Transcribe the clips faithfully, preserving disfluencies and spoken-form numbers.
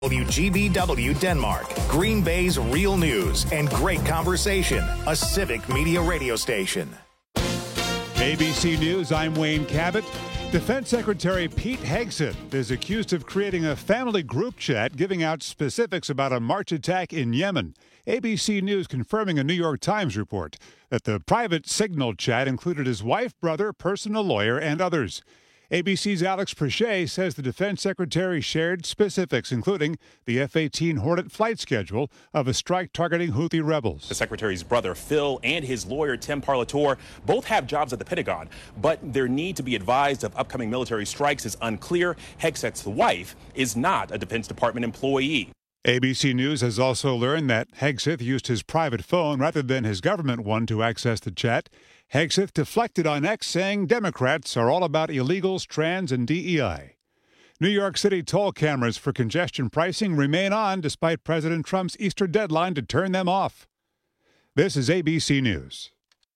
W G B W Denmark, Green Bay's real news and great conversation, a civic media radio station. A B C News, I'm Wayne Cabot. Defense Secretary Pete Hegseth is accused of creating a family group chat giving out specifics about a March attack in Yemen. A B C News confirming a New York Times report that the private signal chat included his wife, brother, personal lawyer, and others. A B C's Alex Prechet says the defense secretary shared specifics, including the F eighteen Hornet flight schedule of a strike targeting Houthi rebels. The secretary's brother, Phil, and his lawyer, Tim Parlator, both have jobs at the Pentagon, but their need to be advised of upcoming military strikes is unclear. Hegseth's wife is not a Defense Department employee. A B C News has also learned that Hegseth used his private phone rather than his government one to access the chat. Hegseth deflected on X, saying Democrats are all about illegals, trans, and D E I. New York City toll cameras for congestion pricing remain on despite President Trump's Easter deadline to turn them off. This is A B C News.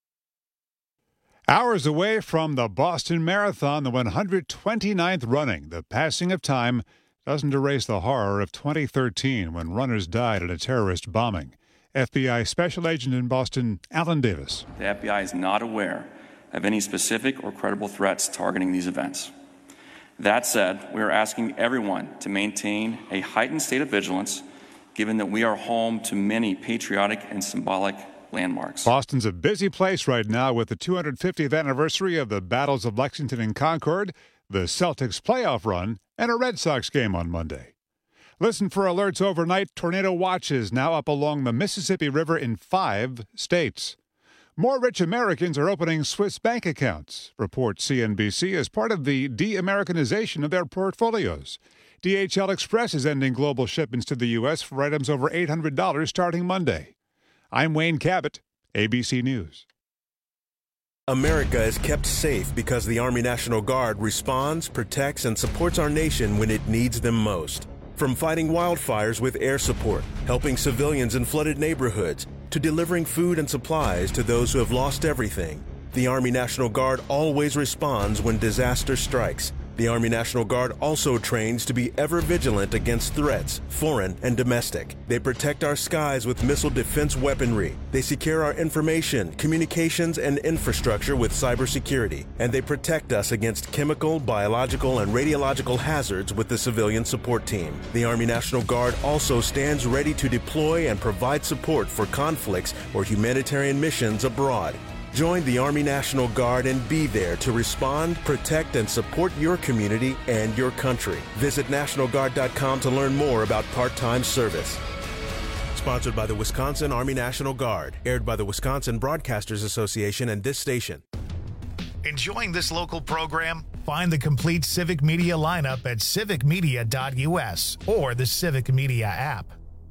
Hours away from the Boston Marathon, the one hundred twenty-ninth running, the passing of time doesn't erase the horror of twenty thirteen when runners died in a terrorist bombing. F B I Special Agent in Boston, Alan Davis. The F B I is not aware of any specific or credible threats targeting these events. That said, we are asking everyone to maintain a heightened state of vigilance, given that we are home to many patriotic and symbolic landmarks. Boston's a busy place right now with the two hundred fiftieth anniversary of the battles of Lexington and Concord, the Celtics playoff run, and a Red Sox game on Monday. Listen for alerts overnight. Tornado watches now up along the Mississippi River in five states. More rich Americans are opening Swiss bank accounts, reports C N B C, as part of the de-Americanization of their portfolios. D H L Express is ending global shipments to the U S for items over eight hundred dollars starting Monday. I'm Wayne Cabot, A B C News. America is kept safe because the Army National Guard responds, protects, and supports our nation when it needs them most. From fighting wildfires with air support, helping civilians in flooded neighborhoods, to delivering food and supplies to those who have lost everything, the Army National Guard always responds when disaster strikes. The Army National Guard also trains to be ever vigilant against threats, foreign and domestic. They protect our skies with missile defense weaponry. They secure our information, communications, and infrastructure with cybersecurity. And they protect us against chemical, biological, and radiological hazards with the civilian support team. The Army National Guard also stands ready to deploy and provide support for conflicts or humanitarian missions abroad. Join the Army National Guard and be there to respond, protect, and support your community and your country. Visit National Guard dot com to learn more about part-time service. Sponsored by the Wisconsin Army National Guard. Aired by the Wisconsin Broadcasters Association and this station. Enjoying this local program? Find the complete Civic Media lineup at civic media dot u s or the Civic Media app.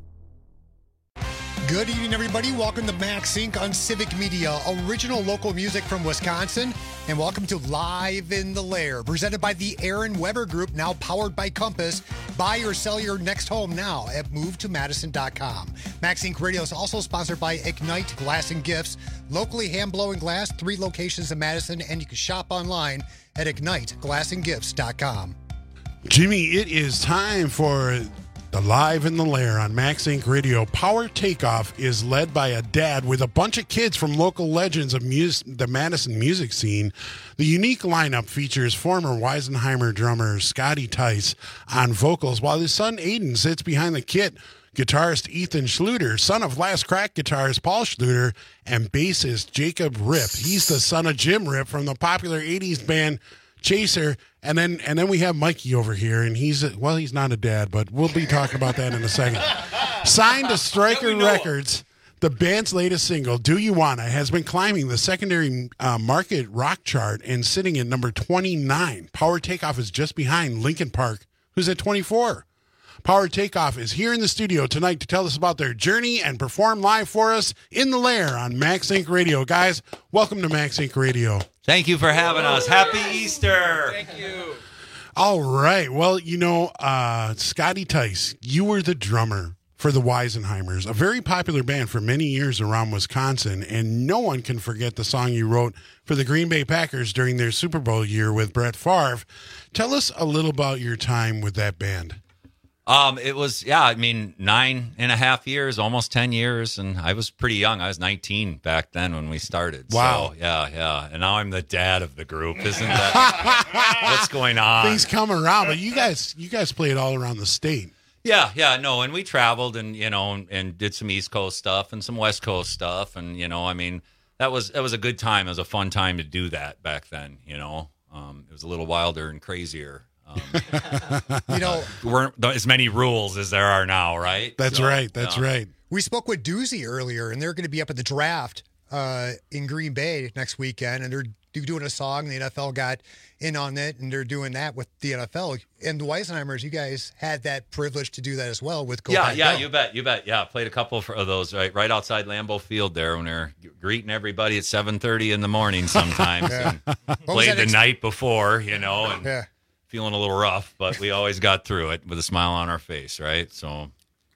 Good evening, everybody. Welcome to Max Incorporated on Civic Media, original local music from Wisconsin. And welcome to Live in the Lair, presented by the Aaron Weber Group, now powered by Compass. Buy or sell your next home now at move to madison dot com. Max Incorporated Radio is also sponsored by Ignite Glass and Gifts, locally hand-blowing glass, three locations in Madison, and you can shop online at ignite glass and gifts dot com. Jimmy, it is time for the Live in the Lair on Max Incorporated Radio. Power Takeoff is led by a dad with a bunch of kids from local legends of mus- the Madison music scene. The unique lineup features former Weisenheimer drummer Scotty Tice on vocals, while his son Aiden sits behind the kit. Guitarist Ethan Schluter, son of Last Crack guitarist Paul Schluter, and bassist Jacob Ripp. He's the son of Jim Ripp from the popular eighties band Chaser. And then and then we have Mikey over here, and he's, a, well, he's not a dad, but we'll be talking about that in a second. Signed to Stryker Records, the band's latest single, Do You Wanna, has been climbing the secondary uh, market rock chart and sitting at number twenty-nine. Power Takeoff is just behind Linkin Park, who's at twenty-four. Power Takeoff is here in the studio tonight to tell us about their journey and perform live for us in the Lair on Max Incorporated Radio. Guys, welcome to Max Incorporated Radio. Thank you for having us. Happy Easter. Thank you. All right. Well, you know, uh, Scotty Tice, you were the drummer for the Weisenheimers, a very popular band for many years around Wisconsin, and no one can forget the song you wrote for the Green Bay Packers during their Super Bowl year with Brett Favre. Tell us a little about your time with that band. Um, it was, yeah, I mean, nine and a half years, almost ten years. And I was pretty young. I was nineteen back then when we started. Wow. So, yeah, yeah. And now I'm the dad of the group. Isn't that what's going on? Things come around, but you guys, you guys played all around the state. Yeah, yeah, no. And we traveled and, you know, and, and did some East Coast stuff and some West Coast stuff. And, you know, I mean, that was, that was a good time. It was a fun time to do that back then, you know. Um, it was a little wilder and crazier. Um, you know, there weren't as many rules as there are now, right? That's So, right. That's yeah. right. we spoke with Doozy earlier, and they're going to be up at the draft uh, in Green Bay next weekend, and they're doing a song. The N F L got in on it, and they're doing that with the N F L. And the Weisenheimers, you guys had that privilege to do that as well with Go Yeah, Pack yeah, Go. you bet, you bet. Yeah, played a couple of those right, right outside Lambeau Field there when they're greeting everybody at seven thirty in the morning sometimes. Yeah. And What was played that the ex- night before, you know, and Yeah. feeling a little rough, but we always got through it with a smile on our face, right? So,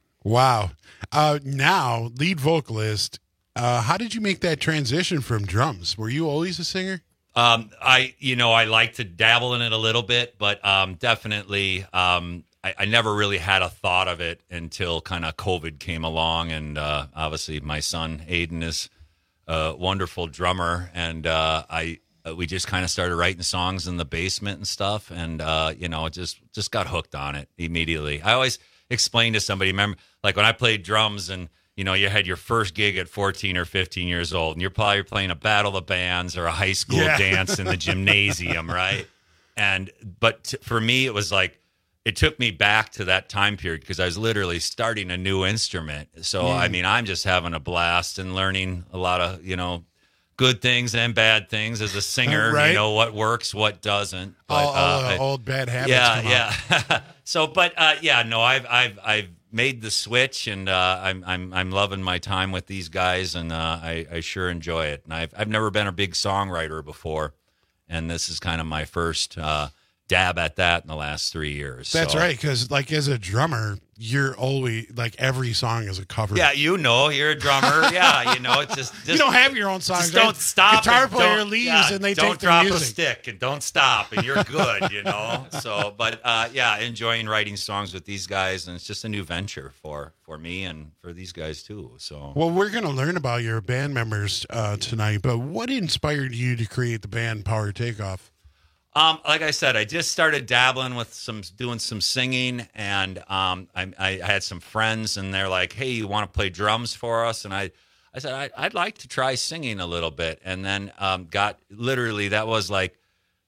Wow. Uh, now, lead vocalist, uh, how did you make that transition from drums? Were you always a singer? um, I, you know, I like to dabble in it a little bit, but um, definitely, um, I, I never really had a thought of it until kind of COVID came along, and uh, obviously my son Aiden is a wonderful drummer, and uh, I. Uh, we just kind of started writing songs in the basement and stuff, and uh, you know, just just got hooked on it immediately. I always explain to somebody, remember, like when I played drums, and you know, you had your first gig at fourteen or fifteen years old, and you're probably playing a battle of bands or a high school Yeah. dance in the gymnasium, right? And but t- for me, it was like it took me back to that time period because I was literally starting a new instrument. So I mean, I'm just having a blast and learning a lot of, you know, good things and bad things as a singer. Right. You know what works, what doesn't. But, all all uh, the I- old bad habits yeah, come out. yeah. So, but uh, yeah, no, I've I've I've made the switch, and uh, I'm I'm I'm loving my time with these guys, and uh, I I sure enjoy it. And I've I've never been a big songwriter before, and this is kind of my first uh, dab at that in the last three years. That's So- right, because like as a drummer, you're always like every song is a cover. Yeah, you know, you're a drummer. Yeah, you know, it's just, just you don't have your own songs. Just don't right? stop. Guitar and player don't- leaves yeah, and they don't take the drop music. a stick and don't stop and you're good, you know. So, but uh, yeah, enjoying writing songs with these guys, and it's just a new venture for for me and for these guys too. So, Well, we're going to learn about your band members uh, tonight, but what inspired you to create the band Power Takeoff? Um, like I said, I just started dabbling with some, doing some singing, and um, I, I had some friends, and they're like, "Hey, you want to play drums for us?" And I, I said, I, "I'd like to try singing a little bit." And then um, got literally that was like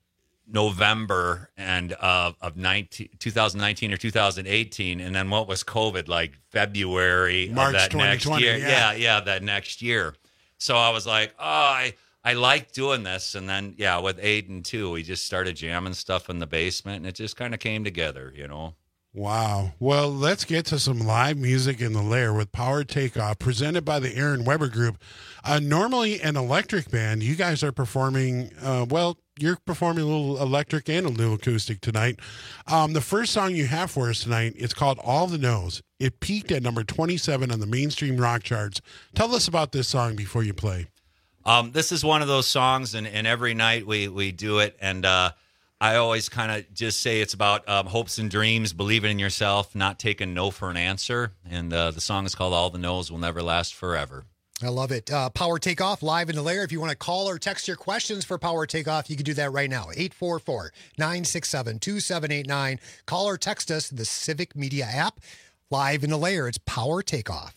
November and uh, of nineteen, twenty nineteen or two thousand eighteen, and then what was COVID like February March of that next twenty twenty, year? yeah. yeah, yeah, that next year. So I was like, "Oh, I." I like doing this, and then yeah, with Aiden too, we just started jamming stuff in the basement, and it just kind of came together, you know. Wow. Well, let's get to some live music in the lair with Power Takeoff, presented by the Aaron Weber Group. Uh, normally an electric band, you guys are performing, uh, well, you're performing a little electric and a little acoustic tonight. Um, the first song you have for us tonight, it's called All the Knows. It peaked at number twenty-seven on the mainstream rock charts. Tell us about this song before you play. Um, this is one of those songs, and, and every night we, we do it, and uh, I always kind of just say it's about um, hopes and dreams, believing in yourself, not taking no for an answer, and uh, the song is called All the No's Will Never Last Forever. I love it. Uh, Power Takeoff live in the lair. If you want to call or text your questions for Power Takeoff, you can do that right now. eight four four, nine six seven, two seven eight nine. Call or text us the Civic Media app. Live in the lair. It's Power Takeoff.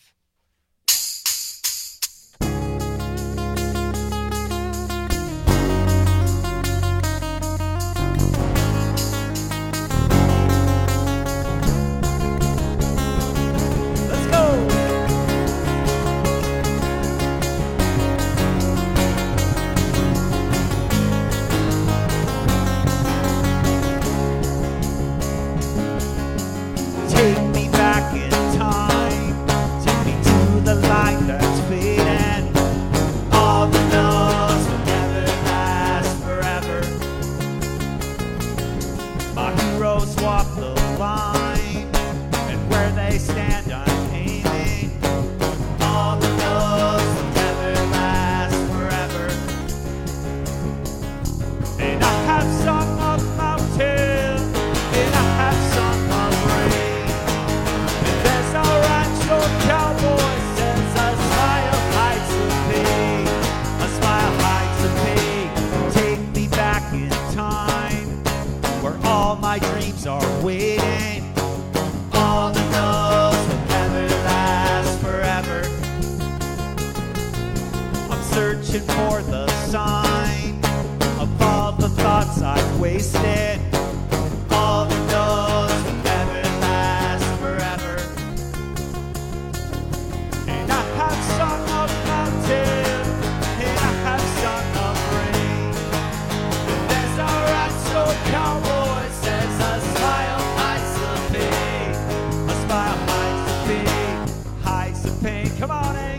Take me back in time, take me to the light that's fading. All the no's will never last forever. My heroes walk the line, and where they stand I'm aiming. All the no's will never last forever. And I have sung of mountains, and I have sung of rain. for the sign of all the thoughts I've wasted. All the no's will never last forever. And I have sung of mountain, and I have sung of rain. And there's a right-so cowboy says a smile hides the pain. A smile hides the pain, hides the pain. Come on, Hank.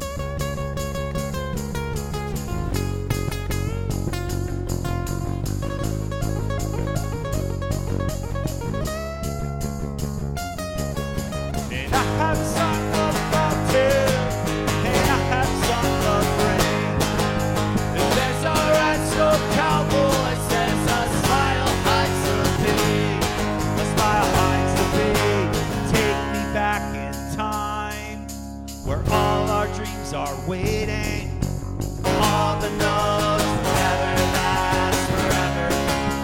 And I have sung of mountain, and I have sung of rain. And there's a right-so cowboy says a smile hides the pain. A smile hides the pain. Take me back in time, where all our dreams are waiting. All the no's will never last forever.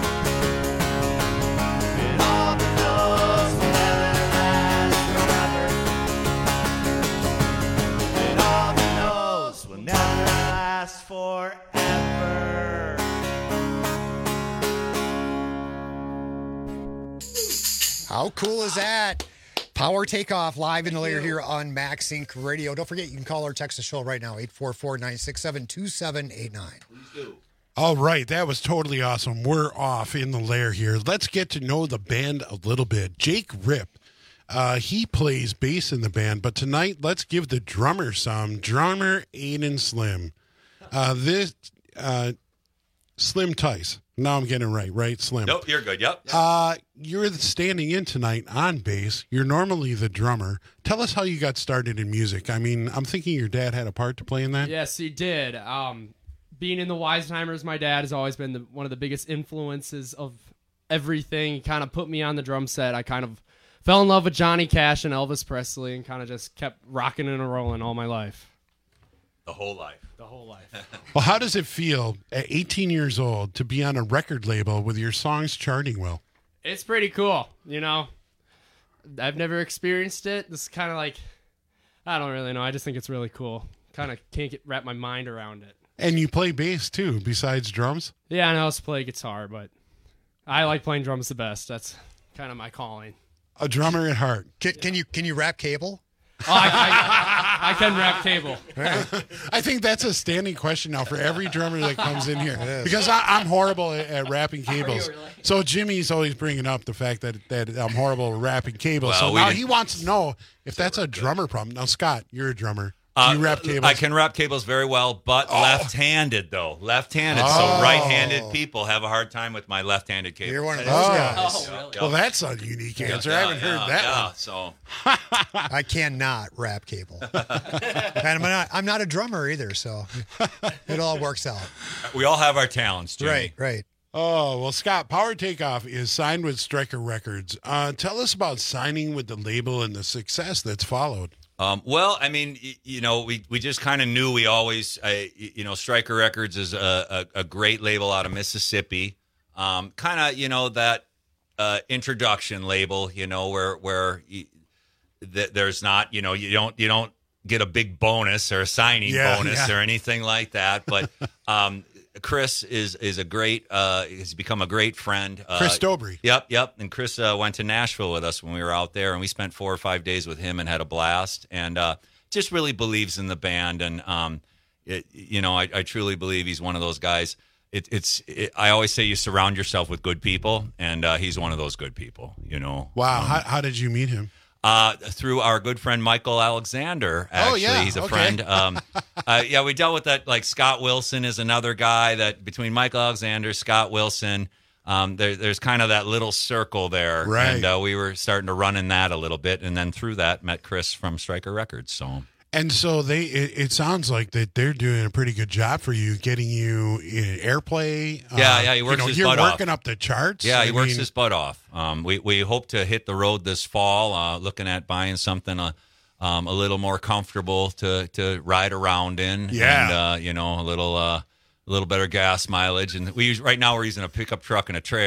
And all the no's will never last forever. And all the no's will never last forever. How cool is that? Power Takeoff live in the layer here on MaxSync Radio. Don't forget, you can call or text the show right now, eight four four, nine six seven, two seven eight nine. All right, that was totally awesome. We're off in the lair here. Let's get to know the band a little bit. Jake Ripp, uh, he plays bass in the band, but tonight let's give the drummer some. Drummer Aiden Slim. Uh, this uh, Slim Tice. Now I'm getting it right, right? Slim. Nope, you're good. Yep. Uh, you're standing in tonight on bass. You're normally the drummer. Tell us how you got started in music. I mean, I'm thinking your dad had a part to play in that. Yes, he did. Um, being in the Weisenheimers, my dad has always been the, one of the biggest influences of everything. He kind of put me on the drum set. I kind of fell in love with Johnny Cash and Elvis Presley and kind of just kept rocking and rolling all my life. The whole life. The whole life. Well, how does it feel at eighteen years old to be on a record label with your songs charting well? It's pretty cool, you know. I've never experienced it. This is kind of like, I don't really know. I just think it's really cool. Kind of can't get wrap my mind around it. And you play bass too, besides drums? Yeah, and I also play guitar, but I like playing drums the best. That's kind of my calling. A drummer at heart. Can, can you can you rap cable? Oh, I, I, I can rap cable. I think that's a standing question now for every drummer that comes in here. Because I, I'm horrible at, at rapping cables. Really? So Jimmy's always bringing up the fact that, that I'm horrible at rapping cables. Well, so we now didn't- he wants to know if that's a drummer problem. Now, Scott, you're a drummer. Do Uh, you rap cables? I can wrap cables very well, but Oh. left-handed though. Left-handed, Oh. so right-handed people have a hard time with my left-handed cables. You're one of those Oh. guys. Oh, really? Well, that's a unique answer. I haven't Yeah, heard yeah, that yeah, one. So I cannot rap cable. And I'm not, I'm not a drummer either, so it all works out. we all have our talents, Jimmy. Right, right. Oh, well, Scott, Power Takeoff is signed with Stryker Records. Uh, tell us about signing with the label and the success that's followed. Um, well, I mean, y- you know, we, we just kind of knew we always, uh, y- you know, Stryker Records is a, a, a great label out of Mississippi. Um, kind of, you know, that uh, introduction label, you know, where where y- th- there's not, you know, you don't you don't get a big bonus or a signing Yeah, bonus yeah. or anything like that. But um, Chris is is a great, uh, has become a great friend. Uh, Chris Dobry. Yep, yep. And Chris uh, went to Nashville with us when we were out there, and we spent four or five days with him and had a blast. And uh, just really believes in the band, and um, it, you know, I, I truly believe he's one of those guys. It, it's, it, I always say you surround yourself with good people, and uh, he's one of those good people. You know. Wow. Um, how, how did you meet him? uh, through our good friend Michael Alexander. Actually, Oh, yeah. he's a Okay. friend. Um, uh, yeah, we dealt with that. Like Scott Wilson is another guy that between Michael Alexander, Scott Wilson, um, there, there's kind of that little circle there, Right. and uh, we were starting to run in that a little bit, and then through that met Chris from Stryker Records. So. And so they, it, it sounds like that they're doing a pretty good job for you, getting you in airplay. Yeah, uh, yeah, he works you know, his You're butt off. working up the charts. Yeah, I he works mean, his butt off. Um, we we hope to hit the road this fall. Uh, looking at buying something uh, um, a little more comfortable to to ride around in. Yeah. and uh, you know, a little uh, a little better gas mileage. And we use, right now we're using a pickup truck and a trailer.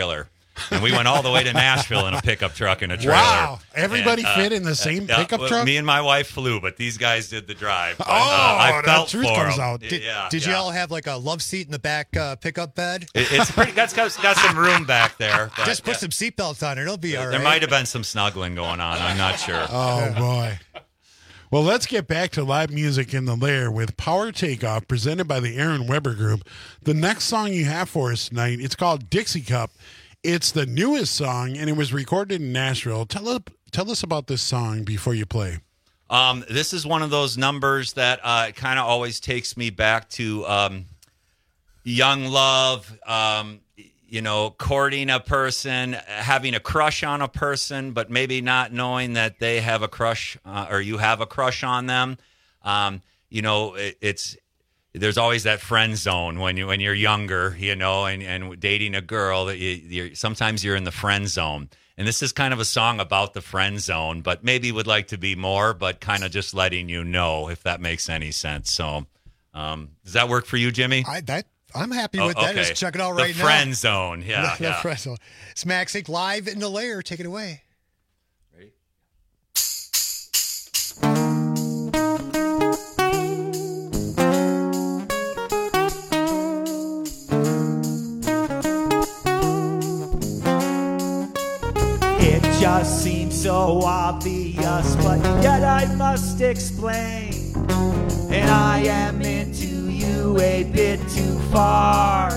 And we went all the way to Nashville in a pickup truck and a trailer. Wow. Everybody And, uh, fit in the same uh, pickup well, truck? Me and my wife flew, but these guys did the drive. But, Oh, uh, I that felt truth for comes them. out. Did, yeah, did yeah. you all have like a love seat in the back uh, pickup bed? It, it's pretty. That's got, got some room back there. But, Just put yeah. some seatbelts on it. It'll be all right. There might have been some snuggling going on. I'm not sure. Oh, boy. Well, let's get back to live music in the lair with Power Takeoff, presented by the Aaron Weber Group. The next song you have for us tonight, it's called Dixie Cup. It's the newest song, and it was recorded in Nashville. Tell us, tell us about this song before you play. Um, this is one of those numbers that uh, kind of always takes me back to um, young love, um, you know, courting a person, having a crush on a person, but maybe not knowing that they have a crush uh, or you have a crush on them. Um, you know, it, it's there's always that friend zone when you when you're younger, you know, and, and dating a girl that you, you're, sometimes you're in the friend zone. And this is kind of a song about the friend zone, but maybe would like to be more, but kind of just letting you know, if that makes any sense. So, um, does that work for you, Jimmy? I, that, I'm happy Oh, with that. okay. Just check it out the right now. friend zone, yeah, The yeah. friend zone. Smack Sync live in the lair. Take it away. Ready? It just seems so obvious, but yet I must explain. And I am into you a bit too far.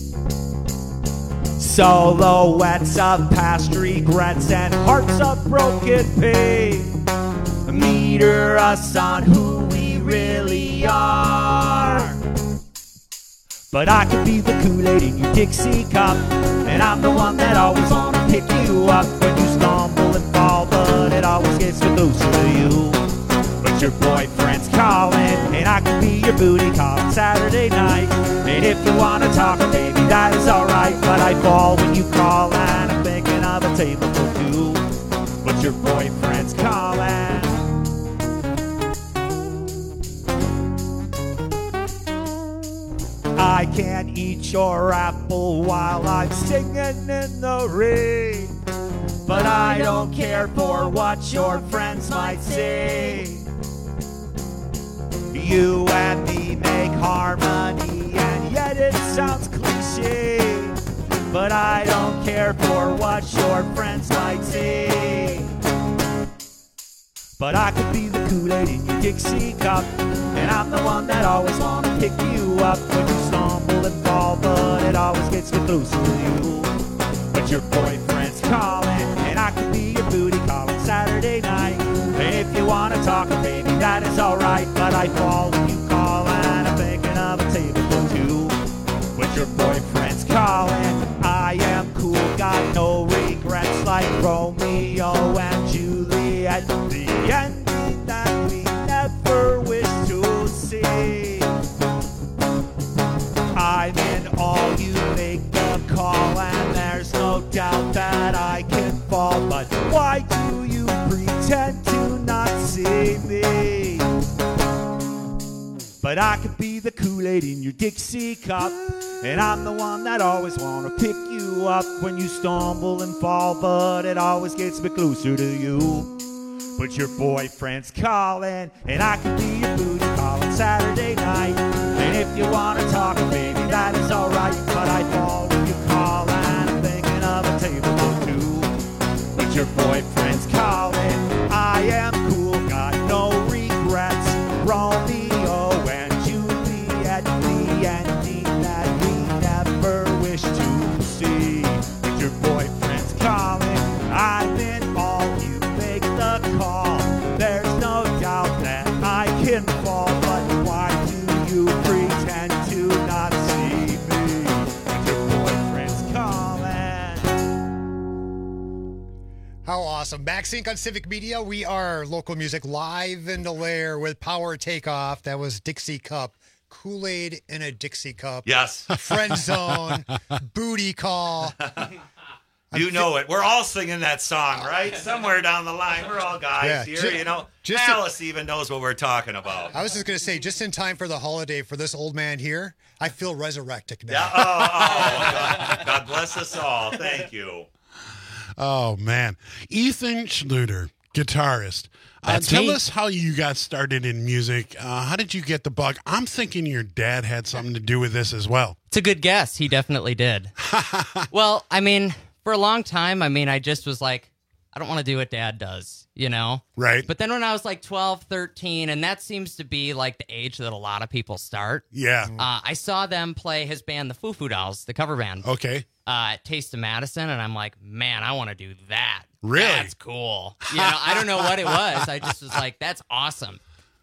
Silhouettes of past regrets and hearts of broken pain meter us on who we really are. But I could be the Kool-Aid in your Dixie cup, and I'm the one that always wanna pick you up when you stumble and fall, but it always gets closer to you. But your boyfriend's calling, and I could be your booty call on Saturday night. And if you wanna talk, baby, that is alright, but I fall when you call, and I'm thinking of a table for two. But your boyfriend's calling. I can't eat your apple while I'm singing in the rain. But I don't care for what your friends might say. You and me make harmony, and yet it sounds cliche. But I don't care for what your friends might say. But I could be the Kool-Aid in your Dixie cup, and I'm the one that always wanna pick you up when you stumble and fall, but it always gets me closer to you. But your boyfriend's calling, and I could be your booty call on Saturday night. And if you wanna talk, baby, that is alright, but I fall when you call, and I'm thinking of a table for two. But your boyfriend's calling. I am cool, got no regrets, like Romeo and Juliet. The ending that we never wish to see. I'm in all, you make the call, and there's no doubt that I can fall. But why do you pretend to not see me? But I could be the Kool-Aid in your Dixie cup, and I'm the one that always wanna pick you up when you stumble and fall, but it always gets me closer to you. But your boyfriend's calling, and I could be your booty call on Saturday night. And if you wanna talk, baby, that is alright, but I fall when you call, and I'm thinking of a table for two. But your boyfriend's calling. I am cool, got no regrets. Romeo and Juliet, the ending that we never wish to see. But your boyfriend's calling. I'm in all, you make the call. There's no doubt that I can fall, but why do you pretend to not see me? But your boyfriend's calling. How awesome. Max Sync on Civic Media. We are local music live in the lair with Power Takeoff. That was Dixie Cup. Kool-Aid in a Dixie Cup. Yes. Friend Zone. Booty Call. You know it. We're all singing that song, right? Somewhere down the line. We're all guys Yeah, here, ju- you know. just Alice even knows what we're talking about. I was just going to say, just in time for the holiday for this old man here, I feel resurrected now. Yeah. Oh, oh God, God bless us all. Thank you. Oh, man. Ethan Schluter, guitarist. Uh, That's tell me. us how you got started in music. Uh, how did you get the bug? I'm thinking your dad had something to do with this as well. It's a good guess. He definitely did. Well, I mean, for a long time, I mean, I just was like, I don't want to do what dad does, you know? Right. But then when I was like twelve, thirteen, and that seems to be like the age that a lot of people start. Yeah. Uh, I saw them play his band, the Foo Foo Dolls, the cover band, Okay. uh, at Taste of Madison, and I'm like, man, I want to do that. Really? That's cool. You know, I don't know what it was. I just was like, that's awesome.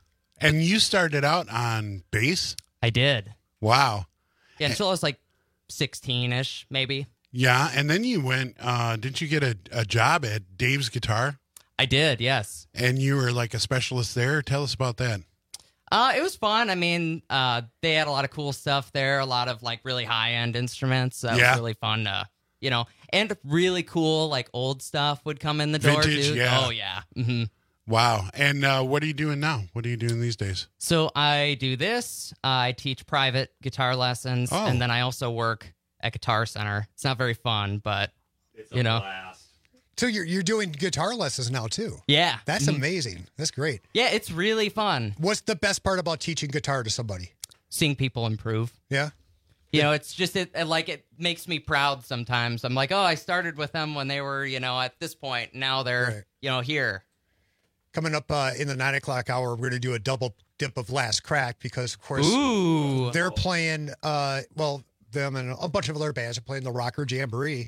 And you started out on bass? I did. Wow. Yeah, until I was like sixteen-ish, maybe. Yeah. And then you went, uh, didn't you get a, a job at Dave's Guitar? I did, yes. And you were like a specialist there? Tell us about that. Uh, it was fun. I mean, uh, they had a lot of cool stuff there, a lot of like really high-end instruments. That Yeah. was really fun to, you know, and really cool like old stuff would come in the door Vintage, too. yeah. Oh yeah. hmm Wow. And uh, what are you doing now? What are you doing these days? So I do this. Uh, I teach private guitar lessons, Oh. and then I also work at Guitar Center. It's not very fun, but It's you know, blast. So you're you're doing guitar lessons now too. yeah, That's Mhm. amazing. That's great. yeah, it's really fun What's the best part about teaching guitar to somebody? seeing people improve. Yeah. You know, it's just it, it like it makes me proud sometimes. I'm like, oh, I started with them when they were, you know, at this point. Now they're, Right. you know, here. Coming up uh, in the nine o'clock hour, we're going to do a double dip of Last Crack because, of course, Ooh, they're playing. Uh, well, them and a bunch of other bands are playing the Rocker Jamboree,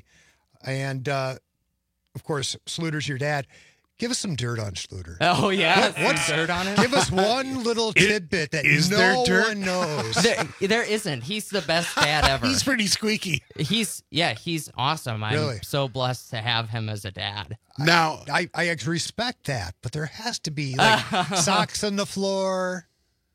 and uh, of course, Schluter's your dad. Give us some dirt on Schluter. oh yeah, What- some what's- dirt on it? Give us one little tidbit that is no there dirt? one knows. There, there isn't. He's the best dad ever. He's pretty squeaky. He's yeah, he's awesome. I'm Really? so blessed to have him as a dad. Now, I, I respect that, but there has to be like socks on the floor.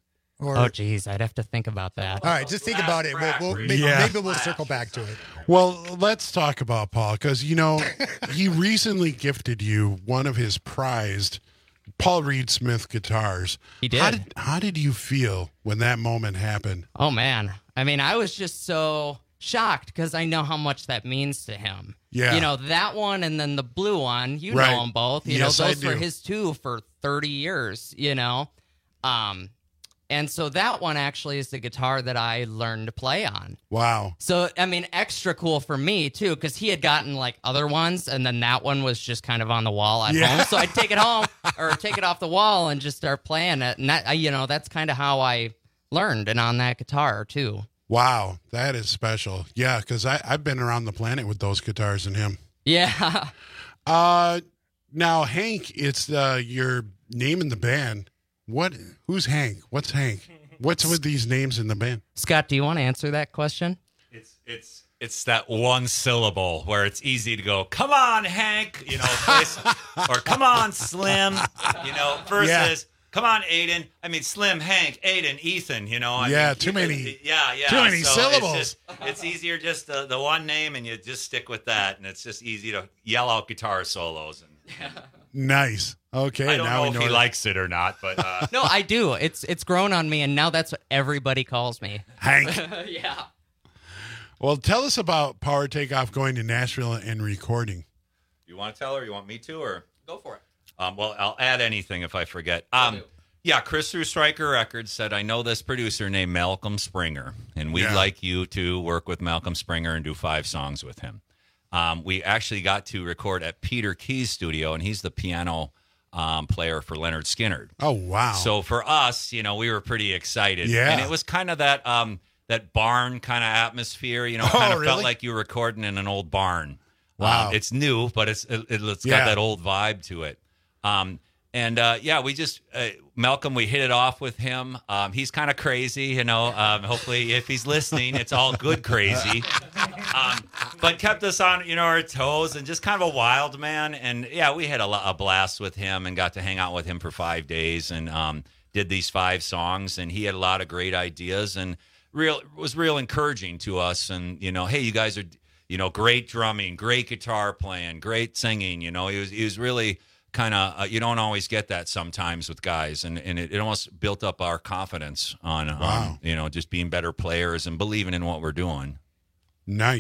Or Oh geez, I'd have to think about that. all right, just think about it. We'll, we'll, maybe, Yeah. maybe we'll circle back to it. well, let's talk about Paul because, you know, he recently gifted you one of his prized Paul Reed Smith guitars. He did. How did, how did you feel when that moment happened? Oh man, I mean, I was just so shocked because I know how much that means to him. Yeah. You know, that one and then the blue one, you Right. know them both. You Yes, know, I those were do. his too for thirty years, you know. Um, and so that one actually is the guitar that I learned to play on. Wow. So, I mean, extra cool for me too, because he had gotten like other ones, and then that one was just kind of on the wall at Yeah. home. So I'd take it home or take it off the wall and just start playing it. And that, I- you know, that's kind of how I learned and on that guitar too. Wow. That is special. Yeah, because I've been around the planet with those guitars and him. Yeah. Uh, now, Hank, it's uh, your name in the band. What? Who's Hank? What's Hank? What's with these names in the band? Scott, do you want to answer that question? It's it's it's that one syllable where it's easy to go, come on, Hank, you know, place, or come on, Slim, you know, versus Yeah. come on, Aiden. I mean, Slim, Hank, Aiden, Ethan, you know. I Yeah, mean, too many- Yeah, yeah. too many so syllables. It's, just, it's easier just the, the one name, and you just stick with that, and it's just easy to yell out guitar solos. And Nice. Okay. I don't now know we if know he that. likes it or not, but uh, No, I do. It's it's grown on me, and now that's what everybody calls me. Hank. Yeah. Well, tell us about Power Takeoff going to Nashville and recording. you want to tell her? You want me to, or Go for it. Um, well, I'll add anything if I forget. Um, do. yeah, Chris through Stryker Records said, I know this producer named Malcolm Springer, and we'd Yeah. like you to work with Malcolm Springer and do five songs with him. Um, we actually got to record at Peter Key's studio, and he's the piano um, player for Leonard Skinner. Oh, wow. So for us, you know, we were pretty excited. Yeah. And it was kind of that um, that barn kind of atmosphere, you know, Oh, kind of really? felt like you were recording in an old barn. Wow. Um, it's new, but it's it, it's got Yeah. that old vibe to it. Um, and uh, yeah, we just uh, Malcolm, we hit it off with him. Um, he's kind of crazy, you know. Um, hopefully, if he's listening, it's all good crazy. Um, but kept us on, you know, our toes, and just kind of a wild man. And yeah, we had a, lo- a blast with him, and got to hang out with him for five days, and um, did these five songs. And he had a lot of great ideas, and real was real encouraging to us. And you know, hey, you guys are, you know, great drumming, great guitar playing, great singing. You know, he was he was really kind of uh, you don't always get that sometimes with guys, and and it, it almost built up our confidence on Wow. um, you know, just being better players and believing in what we're doing. Nice.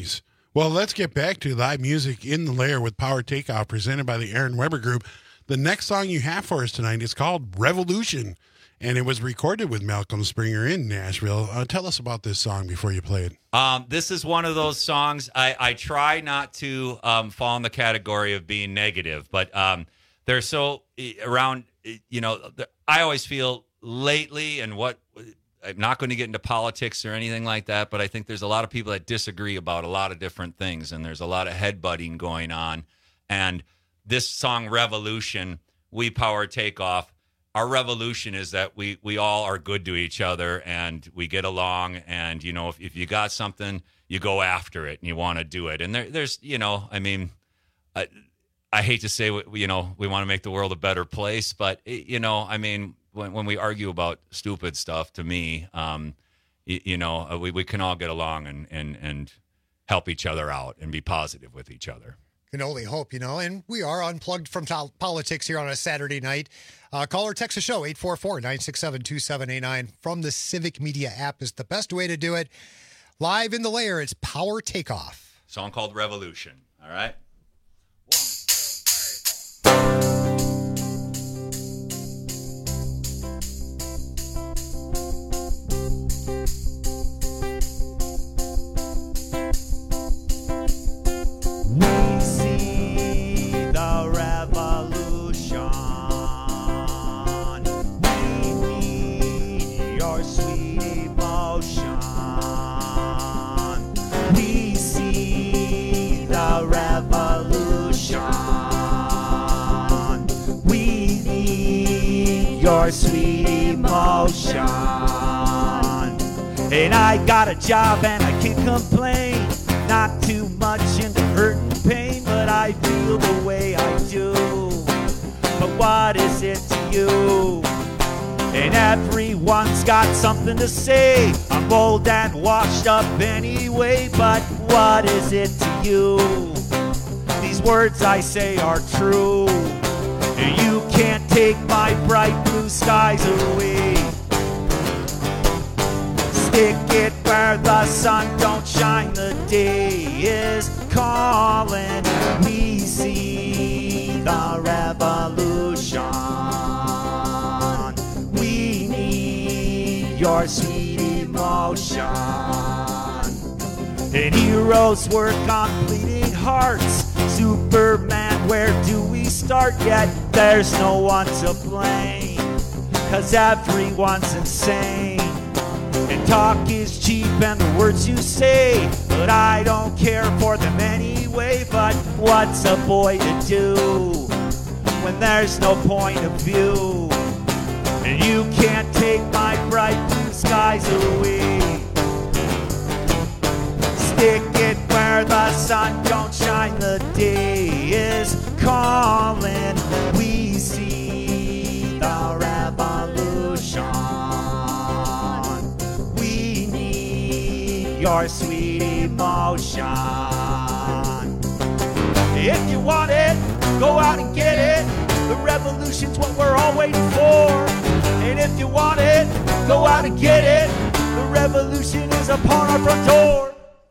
Well, let's get back to live music in the lair with Power Takeoff presented by the Aaron Weber Group. The next song you have for us tonight is called Revolution, and it was recorded with Malcolm Springer in Nashville. Uh, tell us about this song before you play it. Um, this is one of those songs I, I try not to um, fall in the category of being negative, but um, they're so around, you know, I always feel lately and what I'm not going to get into politics or anything like that, but I think there's a lot of people that disagree about a lot of different things, and there's a lot of headbutting going on. And this song, Revolution, We Power Takeoff, our revolution is that we, we all are good to each other and we get along. And, you know, if, if you got something, you go after it and you want to do it. And there, there's, you know, I mean, I, I hate to say, you know, we want to make the world a better place, but, you know, I mean, When when we argue about stupid stuff, to me, um, you, you know, we, we can all get along and, and, and help each other out and be positive with each other. Can only hope, you know, and we are unplugged from to- politics here on a Saturday night. Uh, call or text the show, eight four four, nine six seven, two seven eight nine from the Civic Media app is the best way to do it. Live in the lair, it's Power Takeoff. Song called Revolution, all right? Your sweet emotion. And I got a job and I can't complain. Not too much into hurt and pain, but I feel the way I do. But what is it to you? And everyone's got something to say. I'm old and washed up anyway, but what is it to you? These words I say are true. You can't take my bright blue skies away. Stick it where the sun don't shine. The day is calling. We see the revolution. We need your sweet emotion. And heroes work on bleeding hearts. Superman, where do we start? Yet there's no one to blame, 'cause everyone's insane. And talk is cheap and the words you say, but I don't care for them anyway. But what's a boy to do when there's no point of view? And you can't take my bright blue skies away. Stick it where the sun don't shine. The day is calling. We see the revolution. We need your sweet emotion. If you want it, go out and get it. The revolution's what we're all waiting for. And if you want it, go out and get it. The revolution is upon our front door.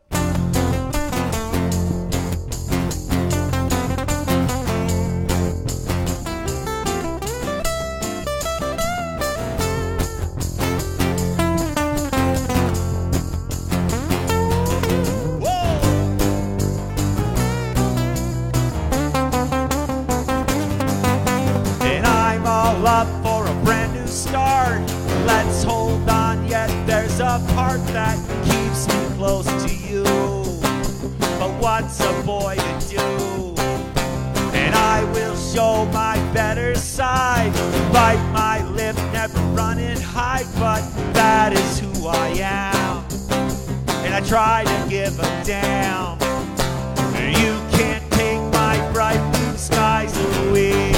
Let's hold on, yet there's a part that keeps me close to you. But what's a boy to do? And I will show my better side. Bite my lip, never run and hide, but that is who I am. And I try to give a damn. You can't take my bright blue skies away.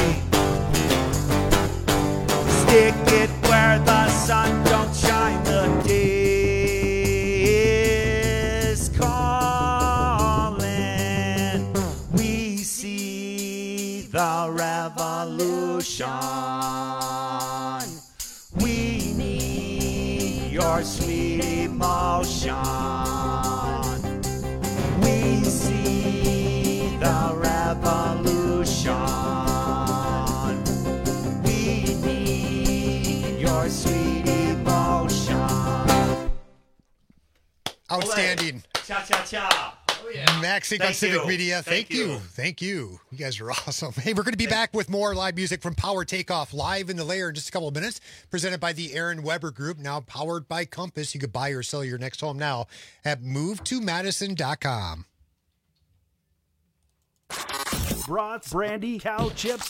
Stick it where the sun don't shine. The day is calling. We see the revolution. We need your sweet emotion. We see Cha cha cha. Oh, yeah. Max Sync Thank on Civic you. Media. Thank, Thank you. you. Thank you. You guys are awesome. Hey, we're going to be back with more live music from Power Takeoff live in the lair in just a couple of minutes. Presented by the Aaron Weber Group, now powered by Compass. You could buy or sell your next home now at move to madison dot com. Brats, brandy, cow chips,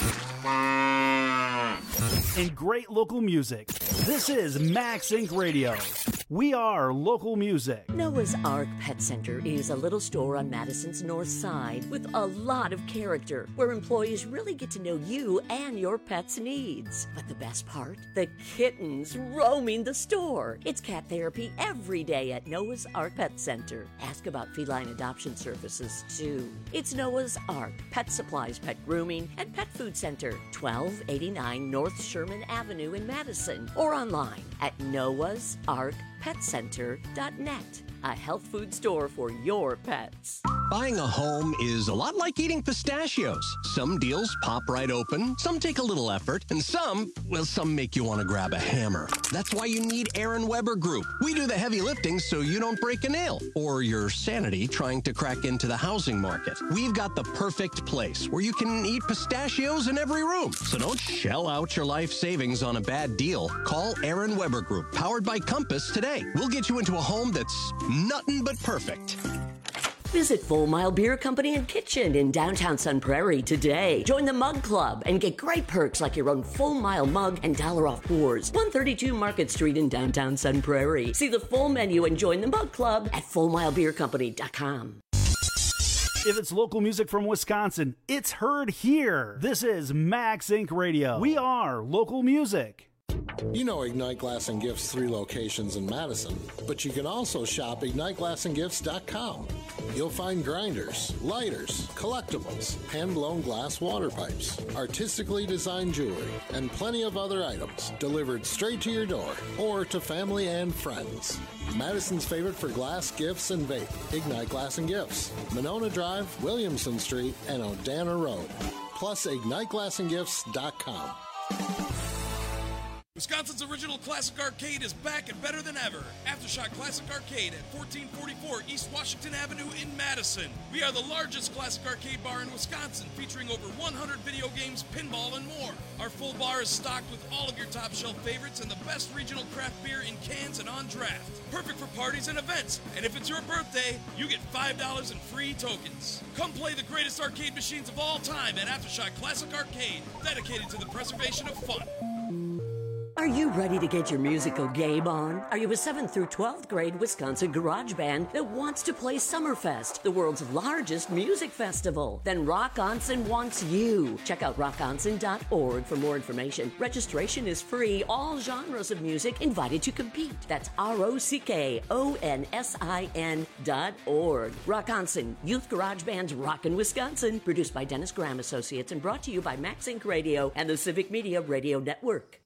and great local music. This is Max Inc Radio. We are local music. Noah's Ark Pet Center is a little store on Madison's north side with a lot of character, where employees really get to know you and your pet's needs. But the best part? The kittens roaming the store. It's cat therapy every day at Noah's Ark Pet Center. Ask about feline adoption services, too. It's Noah's Ark Pet Supplies, Pet Grooming, and Pet Food Center, twelve eighty-nine North Sherman Avenue in Madison, or online at noahs ark pet center dot net. A health food store for your pets. Buying a home is a lot like eating pistachios. Some deals pop right open, some take a little effort, and some, well, some make you want to grab a hammer. That's why you need Aaron Weber Group. We do the heavy lifting so you don't break a nail or your sanity trying to crack into the housing market. We've got the perfect place where you can eat pistachios in every room. So don't shell out your life savings on a bad deal. Call Aaron Weber Group, powered by Compass, today. We'll get you into a home that's nothing but perfect. Visit Full Mile Beer Company and Kitchen in downtown Sun Prairie today. Join the Mug Club and get great perks like your own Full Mile mug and dollar off pours. one thirty-two Market Street in downtown Sun Prairie. See the full menu and join the Mug Club at full mile beer company dot com. If it's local music from Wisconsin, it's heard here. This is Max Inc Radio. We are local music. You know Ignite Glass and Gifts' three locations in Madison, but you can also shop ignite glass and gifts dot com. You'll find grinders, lighters, collectibles, hand-blown glass water pipes, artistically designed jewelry, and plenty of other items delivered straight to your door or to family and friends. Madison's favorite for glass, gifts, and vape, Ignite Glass and Gifts, Monona Drive, Williamson Street, and Odana Road. Plus ignite glass and gifts dot com. Wisconsin's original classic arcade is back and better than ever. Aftershock Classic Arcade at fourteen forty-four East Washington Avenue in Madison. We are the largest classic arcade bar in Wisconsin, featuring over one hundred video games, pinball, and more. Our full bar is stocked with all of your top shelf favorites and the best regional craft beer in cans and on draft. Perfect for parties and events. And if it's your birthday, you get five dollars in free tokens. Come play the greatest arcade machines of all time at Aftershock Classic Arcade, dedicated to the preservation of fun. Are you ready to get your musical game on? Are you a seventh through twelfth grade Wisconsin garage band that wants to play Summerfest, the world's largest music festival? Then Rock Onsen wants you. Check out rock onsen dot org for more information. Registration is free. All genres of music invited to compete. That's R O C K O N S I N dot org. Rock Onsen, Youth Garage Band's Rockin' Wisconsin. Produced by Dennis Graham Associates and brought to you by Max Inc Radio and the Civic Media Radio Network.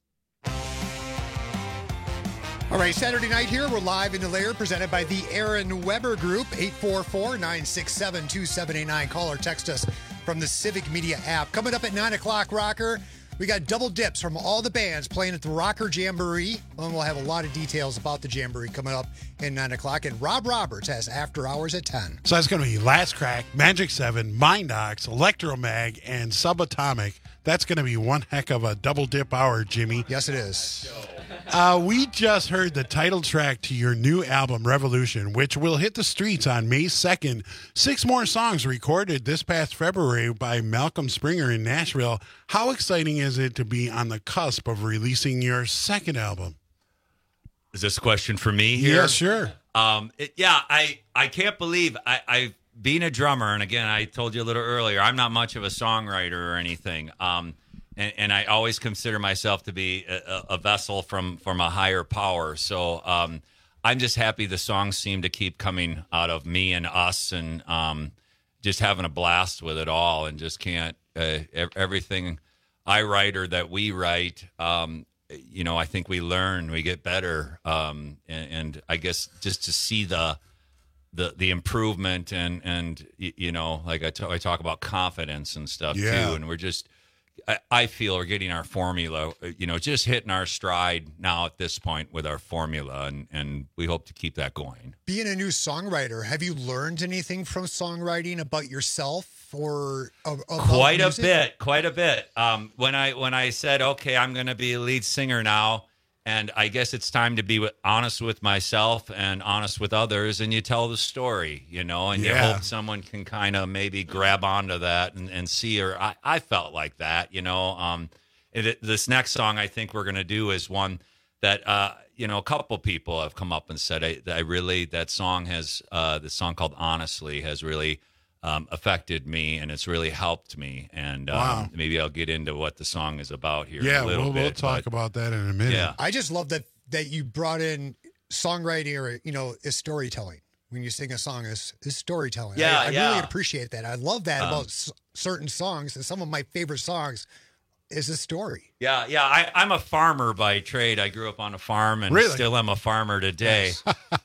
All right, Saturday night here, we're live in the lair, presented by the Aaron Weber Group, eight four four, nine six seven, two seven eight nine. Call or text us from the Civic Media app. Coming up at nine o'clock, Rocker, we got double dips from all the bands playing at the Rocker Jamboree. And we'll have a lot of details about the Jamboree coming up at nine o'clock. And Rob Roberts has After Hours at ten. So that's going to be Last Crack, Magic seven, Mindox, Electromag, and Subatomic. That's going to be one heck of a double dip hour, Jimmy. Yes, it is. Uh, we just heard the title track to your new album, Revolution, which will hit the streets on May second. Six more songs recorded this past February by Malcolm Springer in Nashville. How exciting is it to be on the cusp of releasing your second album? Is this a question for me here? Yeah, sure. Um, it, yeah, I, I can't believe I, I've been a drummer, and again, I told you a little earlier, I'm not much of a songwriter or anything. Um, And, and I always consider myself to be a, a vessel from, from a higher power. So um, I'm just happy the songs seem to keep coming out of me and us, and um, just having a blast with it all, and just can't uh, everything I write or that we write. Um, you know, I think we learn, we get better, um, and, and I guess just to see the the the improvement and and you know, like I, t- I talk about confidence and stuff yeah. too, and we're just. I, I feel are getting our formula, you know, just hitting our stride now at this point with our formula, and, and we hope to keep that going. Being a new songwriter, have you learned anything from songwriting about yourself or uh, about Quite a music? bit, quite a bit. Um, when I when I said, okay, I'm going to be a lead singer now, and I guess it's time to be with, honest with myself and honest with others, and you tell the story, you know, and Yeah. you hope someone can kind of maybe grab onto that and, and see, or I, I felt like that, you know. Um, it, this next song I think we're going to do is one that, uh, you know, a couple people have come up and said, I, I really, that song has, uh, the song called Honestly has really um, affected me, and it's really helped me. And um, Wow. maybe I'll get into what the song is about here Yeah, in a little we'll, bit. we'll talk but- about that in a minute. Yeah. I just love that that you brought in songwriting, or you know, is storytelling. When you sing a song, is is storytelling. Yeah, I, I yeah. really appreciate that. I love that Um, about s- certain songs, and some of my favorite songs is a story. Yeah, yeah. I, I'm a farmer by trade. I grew up on a farm and Really? still am a farmer today.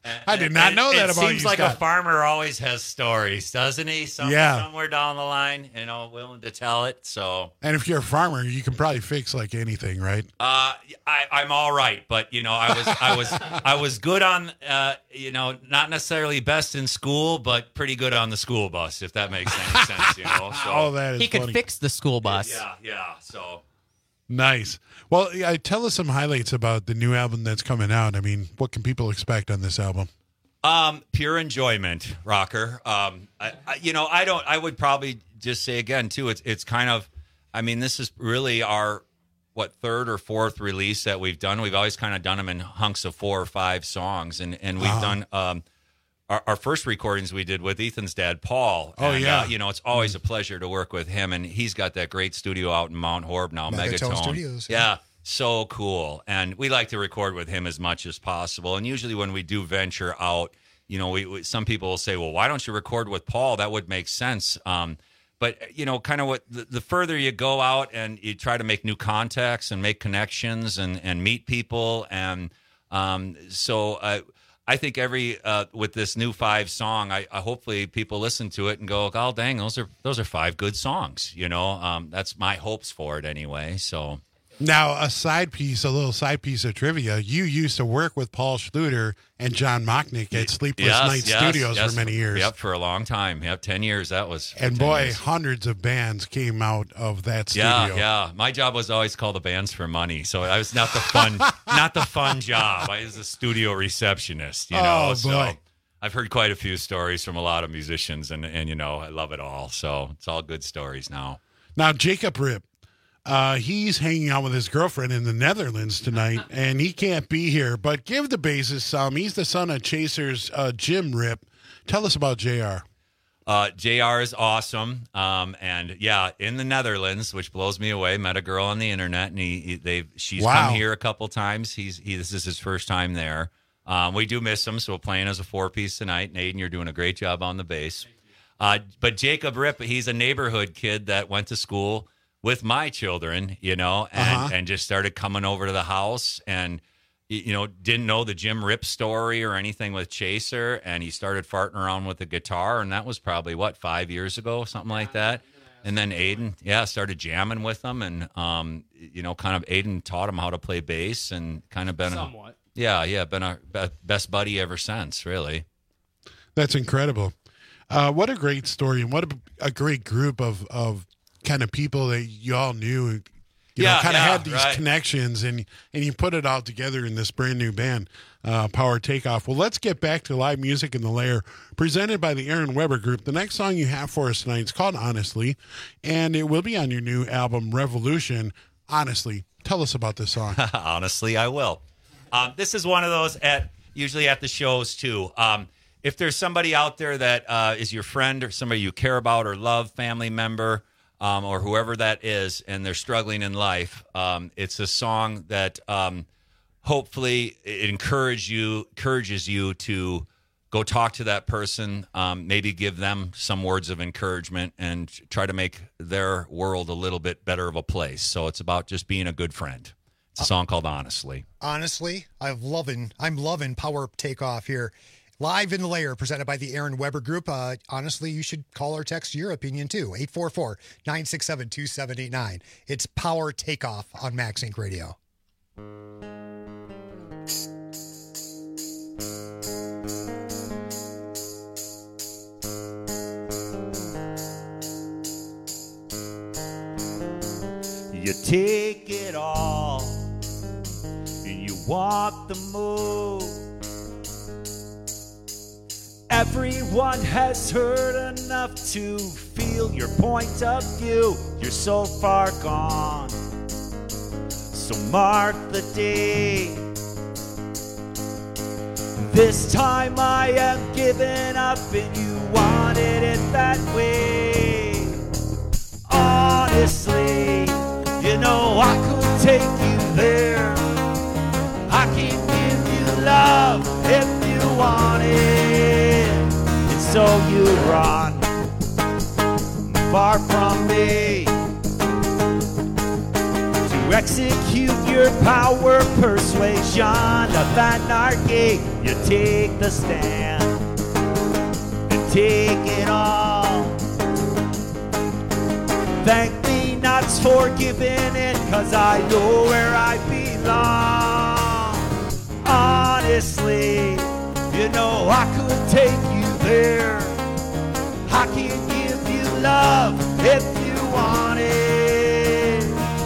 I did not And know that it about seems you, like Scott. a farmer always has stories, doesn't he? Some, Yeah. Somewhere down the line, you know, willing to tell it. So And if you're a farmer, you can probably fix like anything, right? uh, I, I'm all right, but you know, I was, I was, I was good on, uh, you know, not necessarily best in school, but pretty good on the school bus, if that makes any sense. You know, so Oh, that is He could funny. fix the school bus. yeah, yeah. So. Nice. Well, yeah, tell us some highlights about the new album that's coming out. I mean, what can people expect on this album? Um, pure enjoyment, rocker. Um, I, I, you know, I don't. I would probably just say again too. It's it's kind of. I mean, this is really our what third or fourth release that we've done. We've always kind of done them in hunks of four or five songs, and and we've Uh-huh. done um, our, our first recordings we did with Ethan's dad, Paul. Oh, and, yeah. uh, you know, it's always a pleasure to work with him, and he's got that great studio out in Mount Horeb now, Megatone Megatone. Studios, yeah. Yeah. So cool. And we like to record with him as much as possible. And usually when we do venture out, you know, we, we some people will say, well, why don't you record with Paul? That would make sense. Um, but, you know, kind of what the, the further you go out and you try to make new contacts and make connections and, and meet people. And um, so uh, I think every uh, with this new five song, I, I hopefully people listen to it and go, oh, dang, those are those are five good songs. You know, um, that's my hopes for it anyway. So. Now, a side piece, a little side piece of trivia. You used to work with Paul Schluter and John Mocknick at Sleepless Yes, Night yes, Studios yes. for many years. Yep, for a long time. Yep, ten years. That was. And ten boy, years. hundreds of bands came out of that studio. Yeah, yeah. My job was always called the bands for money, so I was not the fun, not the fun job. I was a studio receptionist. You know, Oh, so boy. I've heard quite a few stories from a lot of musicians, and and you know, I love it all. So it's all good stories now. Now, Jacob Ripp, uh, he's hanging out with his girlfriend in the Netherlands tonight, and he can't be here. But give the bassist some. He's the son of Chasers uh, Jim Ripp. Tell us about J R. Uh, J R is awesome, um, and yeah, in the Netherlands, which blows me away. Met a girl on the internet, and he, he they she's Wow. come here a couple times. He's he this is his first time there. Um, we do miss him, so we're playing as a four piece tonight. And Aiden, you're doing a great job on the bass. Uh, but Jacob Ripp, he's a neighborhood kid that went to school with my children, you know, and Uh-huh. and just started coming over to the house and. You know, didn't know the Jim Ripp story or anything with Chaser, and he started farting around with the guitar, and that was probably, what, five years ago, something like that? And then Aiden, yeah, started jamming with him, and, um, you know, kind of Aiden taught him how to play bass and kind of been Somewhat. a, yeah, yeah, been a be- best buddy ever since, really. That's incredible. Uh, what a great story, and what a, a great group of, of kind of people that you all knew. You Yeah, know, kind of yeah, had these right. connections, and and you put it all together in this brand new band, uh, Power Takeoff. Well, let's get back to live music in the Lair, presented by the Aaron Weber Group. The next song you have for us tonight is called Honestly, and it will be on your new album, Revolution. Honestly, tell us about this song. Honestly, I will. Um, this is one of those at usually at the shows too. Um, if there's somebody out there that uh, is your friend or somebody you care about or love, family member, um, or whoever that is, and they're struggling in life, um, it's a song that um, hopefully it encourage you, encourages you to go talk to that person, um, maybe give them some words of encouragement and try to make their world a little bit better of a place. So it's about just being a good friend. It's a song called Honestly. Honestly, I'm loving I'm loving Power Takeoff here. Live in the Lair, presented by the Aaron Weber Group. Uh, honestly, you should call or text your opinion, too. eight four four, nine six seven, two seven eight nine. It's Power Takeoff on Max Inc Radio. You take it all and you walk the move. Everyone has heard enough to feel your point of view. You're so far gone, so mark the day. This time I am giving up and you wanted it that way. Honestly, you know I could take you there. I can give you love if you want it. And so you run far from me to execute your power persuasion of anarchy. You take the stand and take it all. Thank me not for giving it, cause I know where I belong. Honestly, you know I could take you there. I can give you love if you want it.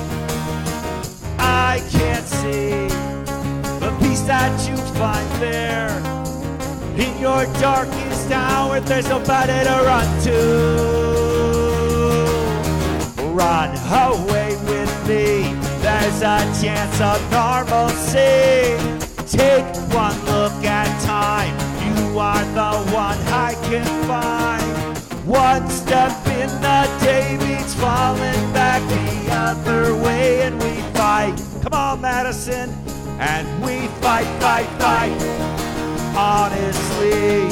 I can't see the peace that you find there. In your darkest hour, there's nobody to run to. Run away with me, there's a chance of normalcy. Take one look at time, you are the one I can find. One step in the day means falling back the other way, and we fight. Come on, Madison, and we fight, fight, fight. Honestly,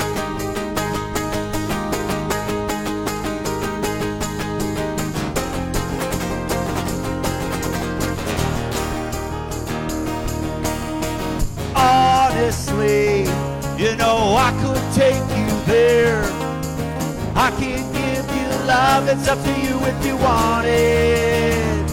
honestly, you know I could take you there. I can give you love, it's up to you if you want it.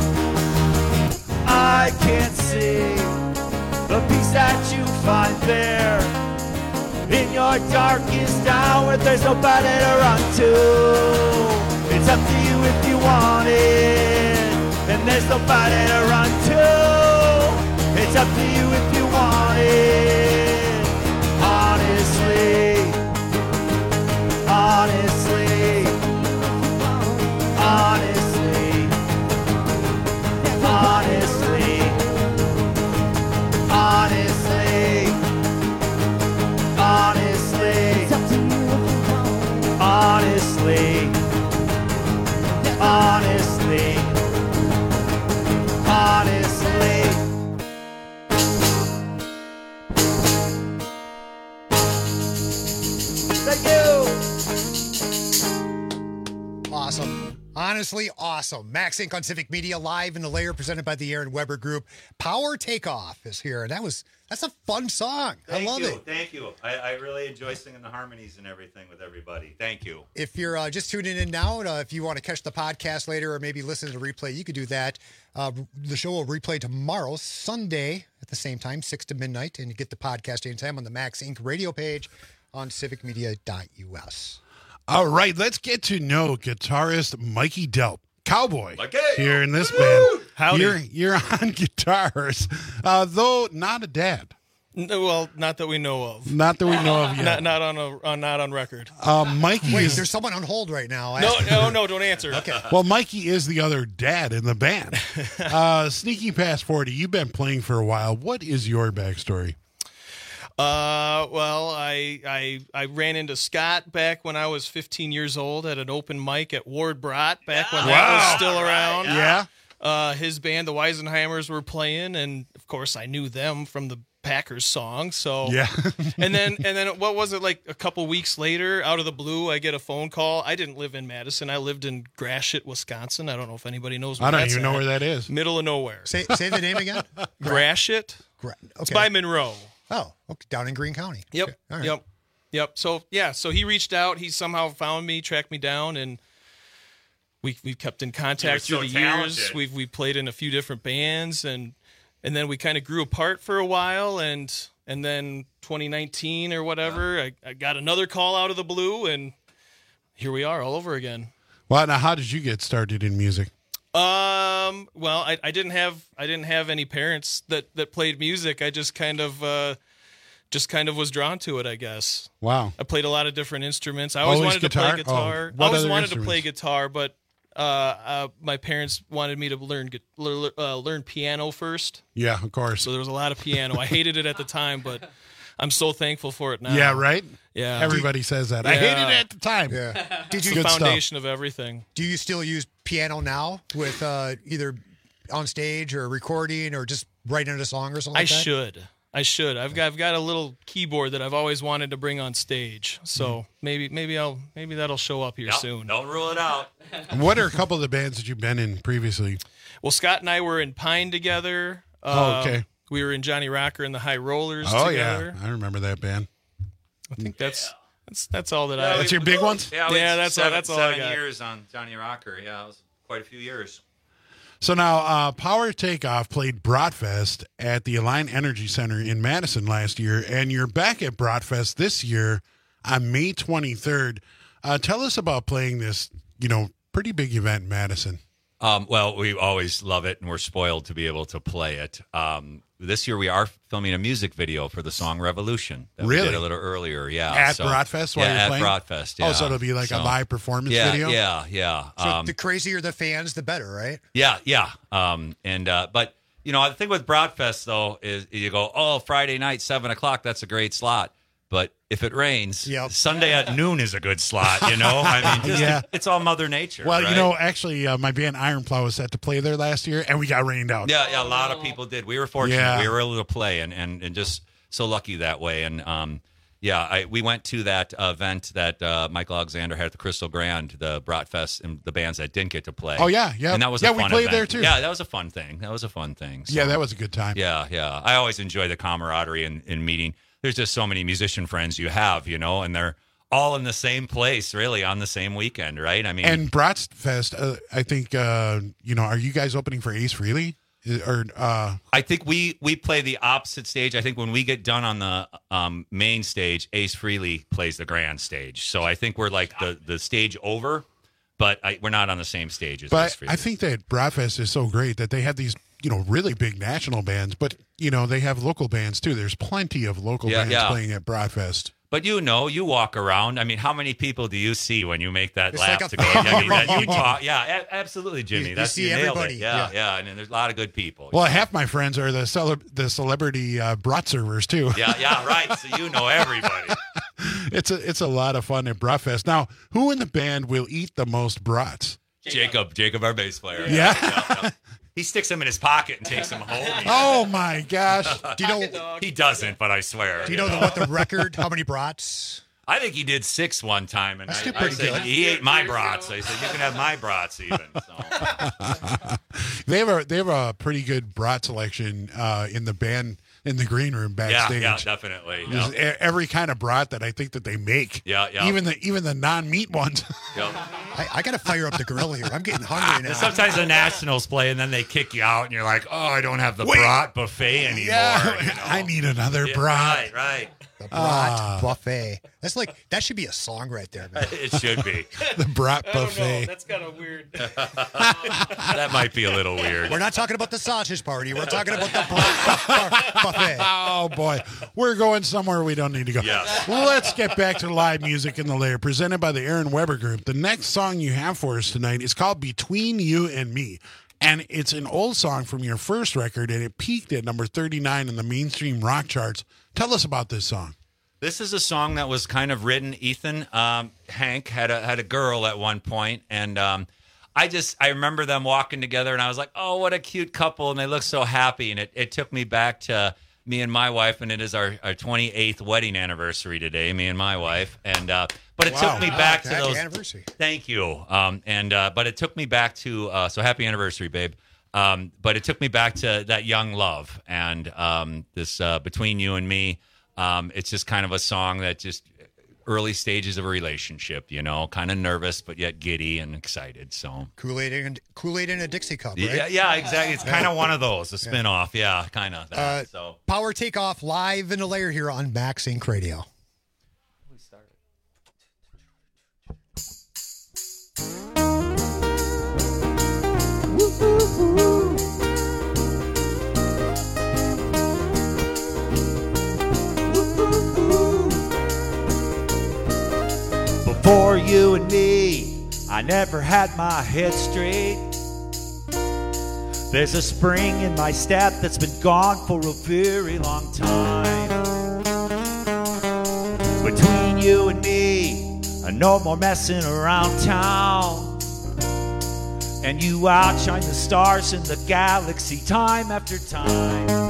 I can't see the peace that you find there. In your darkest hour, there's nobody to run to. It's up to you if you want it, and there's nobody to run to. It's up to you if you want it. Honestly, honestly, honestly, honestly, honestly, honestly, honestly, honestly, honestly. Thank you. Awesome. Honestly, awesome. Max Inc on Civic Media, live in the Lair, presented by the Aaron Weber Group. Power Takeoff is here, and that was that's a fun song. Thank I love you. it. Thank you. I, I really enjoy singing the harmonies and everything with everybody. Thank you. If you're uh, just tuning in now, uh, if you want to catch the podcast later or maybe listen to the replay, you could do that. Uh, the show will replay tomorrow, Sunday, at the same time, six to midnight, and you get the podcast anytime on the Max Inc radio page on civic media dot U S. All right, let's get to know guitarist Mikey Delp, Cowboy, Mikey. here in this band. Howdy. You're, you're on guitars, uh, though not a dad. N- Well, not that we know of. Not that we know of yet. Not, not on a uh, not on record. Uh, Mikey Wait, is there's someone on hold right now. No, no, no, don't answer. Okay. well. Mikey is the other dad in the band. Uh, sneaking past forty, you've been playing for a while. What is your backstory? Uh, well, I I I ran into Scott back when I was fifteen years old at an open mic at Ward Brott back when that Wow. was still around. Yeah. Uh, his band, the Weisenheimers, were playing, and of course, I knew them from the Packers song. So Yeah. and then and then what was it like a couple weeks later, out of the blue, I get a phone call. I didn't live in Madison. I lived in Gratiot, Wisconsin. I don't know if anybody knows where I don't that's even know at. where that is. Middle of nowhere. Say say the name again. Gratiot. Gra- It's okay. by Monroe. Oh, okay, down in Greene County. Yep. Okay. All right. Yep. Yep. So yeah, so he reached out. He somehow found me, tracked me down, and we we kept in contact You're through so the years. talented. We've we played in a few different bands, and and then we kind of grew apart for a while, and and then twenty nineteen or whatever, I, I got another call out of the blue, and here we are all over again. Well, now how did you get started in music? Um. Well, I, I didn't have I didn't have any parents that, that played music. I just kind of uh, just kind of was drawn to it, I guess. Wow. I played a lot of different instruments. I always, Always wanted guitar? to play guitar. Oh, what I always other wanted to play instruments? guitar, but uh, uh, my parents wanted me to learn gu- lear- uh, learn piano first. Yeah, of course. So there was a lot of piano. I hated it at the time, but I'm so thankful for it now. Yeah, right? Yeah. Everybody says that. I hated it at the time. Yeah. Did It's you the Good stuff. foundation of everything. Do you still use piano now with uh, either on stage or recording or just writing a song or something I like that? should. I should. I've got I've got a little keyboard that I've always wanted to bring on stage. So maybe maybe I'll maybe that'll show up here Yep, soon. Don't rule it out. And what are a couple of the bands that you've been in previously? Well, Scott and I were in Pine together. Oh, okay. Um, we were in Johnny Rocker and the High Rollers Oh, together. yeah. I remember that band. I think that's that's that's all that Yeah, I. we- That's your big ones? Yeah, we Yeah, had that's all- seven, that's all I seven got. years on Johnny Rocker. Yeah, it was quite a few years. So now, uh, Power Takeoff played Bratfest at the Align Energy Center in Madison last year, and you're back at Bratfest this year on May twenty-third. Uh, tell us about playing this, you know, pretty big event in Madison. Um, well, we always love it, and we're spoiled to be able to play it. Um, this year, we are filming a music video for the song "Revolution" that we Really? did a little earlier. Yeah, At so, Bratfest while yeah, you're at playing? Bratfest. Oh, Yeah. so it'll be like a So- live performance yeah, video? Yeah, yeah, So um, the crazier the fans, the better, right? yeah, yeah. Um, and uh, but you know, the thing with Bratfest though is you go, oh, Friday night, seven o'clock. That's a great slot. But if it rains, Yep. Sunday at noon is a good slot. You know, I mean, just, Yeah. it's all Mother Nature. Well, you right? know, actually, uh, my band Iron Plow was set to play there last year, and we got rained out. Yeah, yeah, a lot of people did. We were fortunate. Yeah. We were able to play and, and, and just so lucky that way. And um, yeah, I, we went to that event that uh, Michael Alexander had at the Crystal Grand, the Bratfest, and the bands that didn't get to play. Oh, yeah, yeah. And that was Yeah, a we fun played event. there, too. Yeah, that was a fun thing. That was a fun thing. So, Yeah, that was a good time. yeah, yeah. I always enjoy the camaraderie and, and meeting. There's just so many musician friends you have, you know, and they're all in the same place, really, on the same weekend, right? I mean, And Bratfest, uh, I think, uh, you know, are you guys opening for Ace Frehley? Or uh, I think we we play the opposite stage. I think when we get done on the um, main stage, Ace Frehley plays the grand stage. So I think we're like the, the stage over, but I, we're not on the same stage as Ace But Frehley. I think that Bratfest is so great that they have these, you know, really big national bands, but, you know, they have local bands too. There's plenty of local Yeah, bands yeah. playing at Bratfest. But you know, you walk around. I mean, how many people do you see when you make that It's lap like a to go? I mean, that you reunion. talk, yeah, a- absolutely, Jimmy. You- you That's see nailed it. everybody, Yeah, yeah. yeah, and then there's a lot of good people. Well, half my friends are the cele- the celebrity uh, brat servers too. yeah, yeah, right. So you know everybody. it's a it's a lot of fun at Bratfest. Now, who in the band will eat the most brats? Jacob, Jacob, our bass player. Yeah. yeah, yeah. He sticks them in his pocket and takes them home. Oh my gosh! Do you know? He doesn't, but I swear. Do you know the, what the record? How many brats? I think he did six one time, and That's I, still I pretty said good. he ate my brats. I said you can have my brats even. So. They have a they have a pretty good brat selection uh, in the band in the green room Yeah, backstage. yeah, definitely. There's Yeah. e- every kind of brat that I think that they make. Yeah, yeah. Even the even the non meat ones. Yeah. I, I got to fire up the grill here. I'm getting hungry now. And sometimes the Nationals play, and then they kick you out, and you're like, "Oh, I don't have the Wait. brat buffet anymore." yeah, you know? I need another Yeah, brat. Right, right. The brat Ah. buffet. That's like that should be a song right there, man. It should be. The brat I don't know. buffet. That's kind of weird. That might be a little weird. We're not talking about the sausage party. We're talking about the brat buffet. Oh boy, we're going somewhere we don't need to go. Yes. Let's get back to live music in the lair, presented by the Aaron Weber Group. The next song you have for us tonight is called "Between You and Me," and it's an old song from your first record, and it peaked at number thirty-nine in the mainstream rock charts. Tell us about this song. This is a song that was kind of written. Ethan um, Hank had a had a girl at one point, and um, I just I remember them walking together, and I was like, "Oh, what a cute couple!" And they look so happy, and it, it took me back to me and my wife, and it is our, our twenty-eighth wedding anniversary today. Me and my wife, and uh, but it Wow. took me back to Happy those. anniversary. Thank you. Um, and uh, but it took me back to uh, so happy anniversary, babe. Um, but it took me back to that young love and um, this uh, Between You and Me. Um, it's just kind of a song that just early stages of a relationship, you know, kind of nervous, but yet giddy and excited. So Kool-Aid and Kool-Aid in a Dixie cup, right? Yeah, yeah, exactly. It's kind of one of those, a spinoff. Yeah, kind of that. Uh, so Power Takeoff live in the lair here on Max Inc Radio. Before you and me, I never had my head straight. There's a spring in my step that's been gone for a very long time. Between you and me, no more messing around town. And you outshine the stars in the galaxy time after time.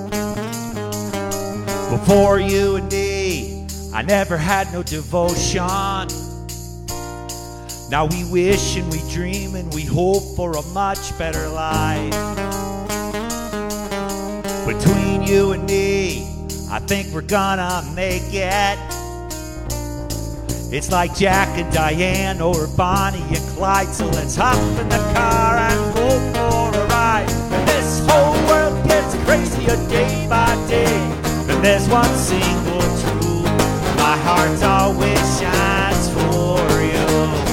Before you and me, I never had no devotion. Now we wish and we dream and we hope for a much better life. Between you and me, I think we're gonna make it. It's like Jack and Diane or Bonnie and Clyde. So let's hop in the car and go for a ride. And this whole world gets crazier day by day. And there's one single truth, my heart always shines for you.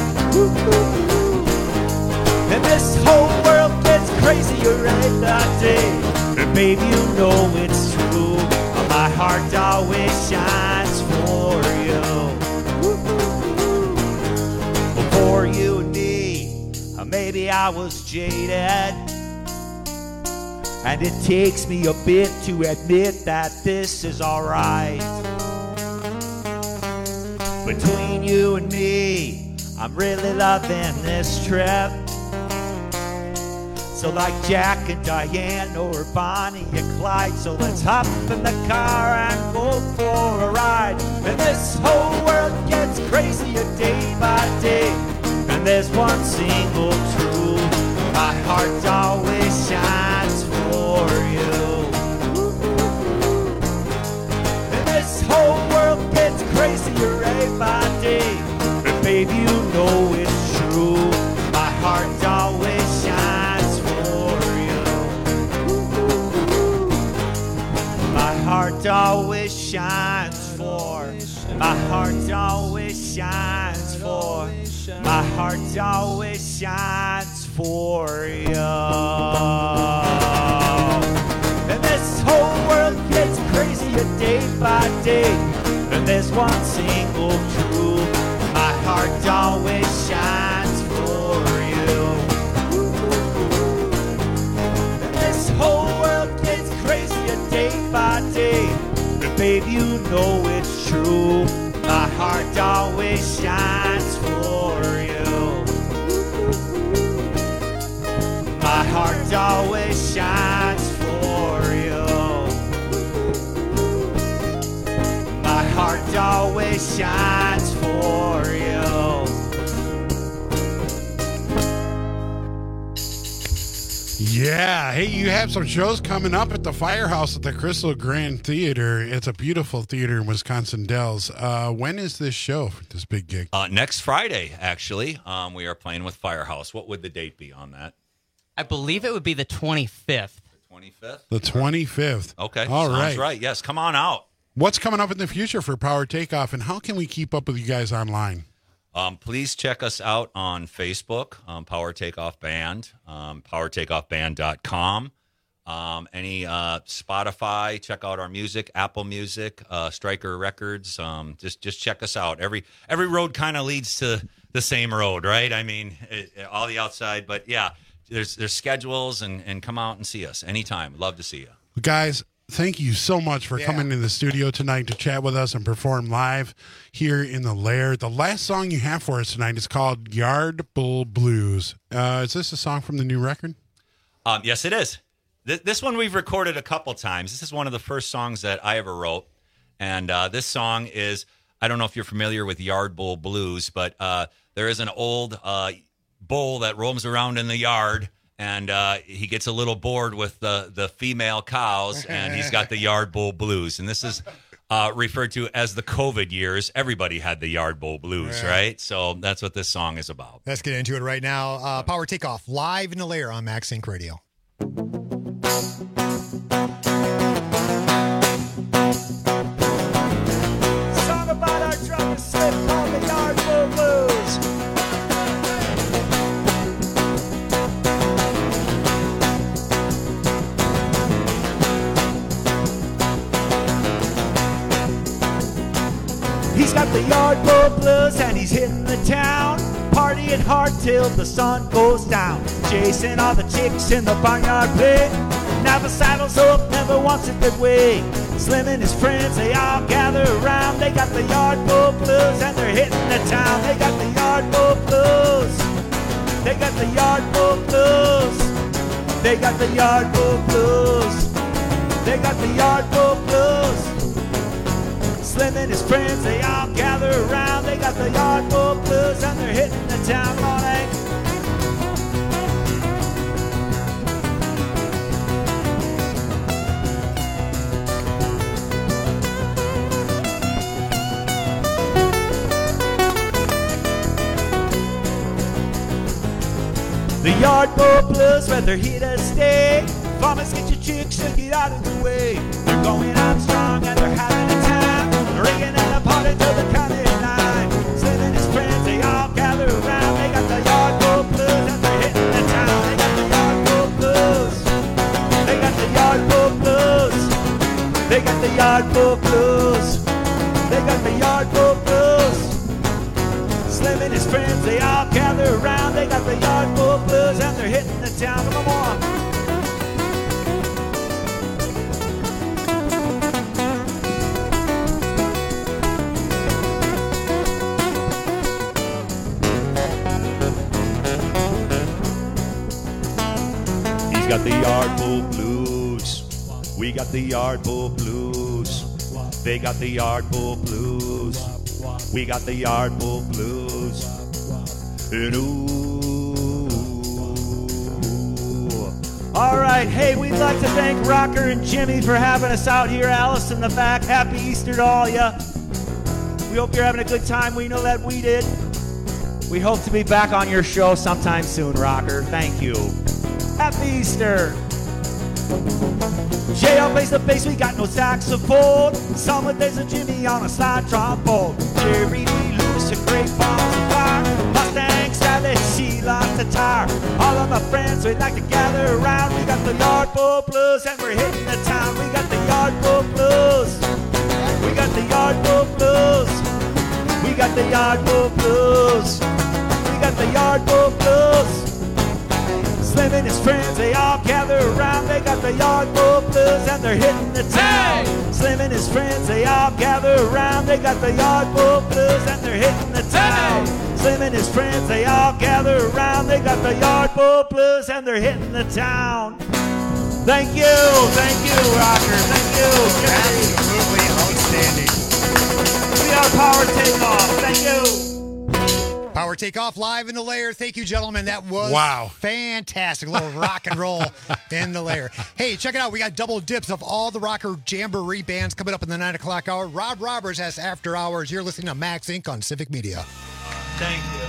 And this whole world gets crazier every day. And baby, you know it's true, my heart always shines for you. Before you and me, maybe I was jaded. And it takes me a bit to admit that this is alright. Between you and me, I'm really loving this trip. So like Jack and Diane or Bonnie and Clyde, so let's hop in the car and go for a ride. And this whole world gets crazier day by day. And there's one single truth, my heart always shines for you. And this whole world gets crazier day by day. And baby, you know it's true, my heart always shines for you. My heart always shines for, my heart always shines for, my heart always shines for you. And this whole world gets crazier day by day. And there's one single truth, my heart always shines for you. And this whole world gets crazier day by day. And baby, you know it's true, my heart always shines for you. My heart always shines for you. My heart always shines for you. Yeah. Hey, you have some shows coming up at the Firehouse at the Crystal Grand Theater. It's a beautiful theater in Wisconsin Dells. Uh, when is this show, this big gig? Uh, next Friday, actually, um, we are playing with Firehouse. What would the date be on that? I believe it would be the twenty-fifth. twenty-fifth? The twenty-fifth. Okay. All Sounds right. right. Yes, come on out. What's coming up in the future for Power Takeoff, and how can we keep up with you guys online? Um, please check us out on Facebook, um, Power Takeoff Band, um, power takeoff band dot com. Um, any uh, Spotify, check out our music, Apple Music, uh, Stryker Records. Um, just just check us out. Every every road kind of leads to the same road, right? I mean, it, it, all the outside, but yeah, there's there's schedules, and, and come out and see us anytime. Love to see you. Guys, thank you so much for Yeah. coming in the studio tonight to chat with us and perform live here in the Lair. The last song you have for us tonight is called Yard Bull Blues. Uh, is this a song from the new record? Um, yes, it is. Th- this one we've recorded a couple times. This is one of the first songs that I ever wrote. And uh, this song is, I don't know if you're familiar with Yard Bull Blues, but uh, there is an old uh, bull that roams around in the yard, and uh, he gets a little bored with the, the female cows, and he's got the Yard Bull Blues. And this is uh, referred to as the COVID years. Everybody had the Yard Bull Blues, Right. right? So that's what this song is about. Let's get into it right now. Uh, Power Takeoff, live in the lair on Max Inc Radio. Song about our drummer slip called the Yard Bull Blues. He's got the Yard Bull Blues and he's hitting the town, partying hard till the sun goes down, chasing all the chicks in the barnyard play. Now the saddle's up, never wants it that way. Slim and his friends, they all gather around. They got the Yard Bull Blues and they're hitting the town. They got the Yard Bull Blues. They got the Yard Bull Blues. They got the Yard Bull Blues. They got the Yard Bull Blues. Slim and his friends, they all gather around. They got the Yard Bull Blues and they're hitting the town all night. The Yard Bull Blues, whether here to stay. Farmers, get your chicks to get out of the way. They're going on strong and they're having a time, rigging and a party till the county nine. Slim and his friends, they all gather around. They got the Yard Bull Blues and they're hitting the town. They got the Yard Bull Blues. They got the Yard Bull Blues. They got the Yard Bull Blues. They got the Yard Bull Blues. Slim and his friends, they all gather around. They got the Yard Bull Blues and they're hitting the town. Come on. He's got the Yard Bull Blues. We got the Yard Bull Blues. They got the Yard Bull Blues. We got the Yard Bull Blues. And ooh. All right, hey, we'd like to thank Rocker and Jimmy for having us out here. Alice in the back, happy Easter to all ya. We hope you're having a good time. We know that we did. We hope to be back on your show sometime soon, Rocker. Thank you. Happy Easter. J L plays the bass, we got no saxophone. Summer days of Jimmy on a slide trombone. Jerry Lee Lewis, a great balls of fire. Mustang Sally, she lost the tire. All of my friends, we like to gather around. We got the Yard Bull Blues and we're hitting the town. We got the Yard Bull Blues. We got the Yard Bull Blues. We got the Yard Bull Blues. We got the Yard Bull Blues. Slim and his friends, they all gather around. They got the Yard Bull Blues and they're hitting the town. Slim and his friends, they all gather around. They got the Yard Bull Blues and they're hitting the town. Slim and his friends, they all gather around. They got the Yard Bull Blues and they're hitting the town. Thank you, thank you, Rocker, thank you. Absolutely outstanding. We are Power Takeoff, thank you. Power Takeoff live in the lair. Thank you, gentlemen. That was Wow. fantastic. A little rock and roll in the lair. Hey, check it out. We got double dips of all the Rocker Jamboree bands coming up in the nine o'clock hour. Rob Roberts has After Hours. You're listening to Max Incorporated on Civic Media. Thank you.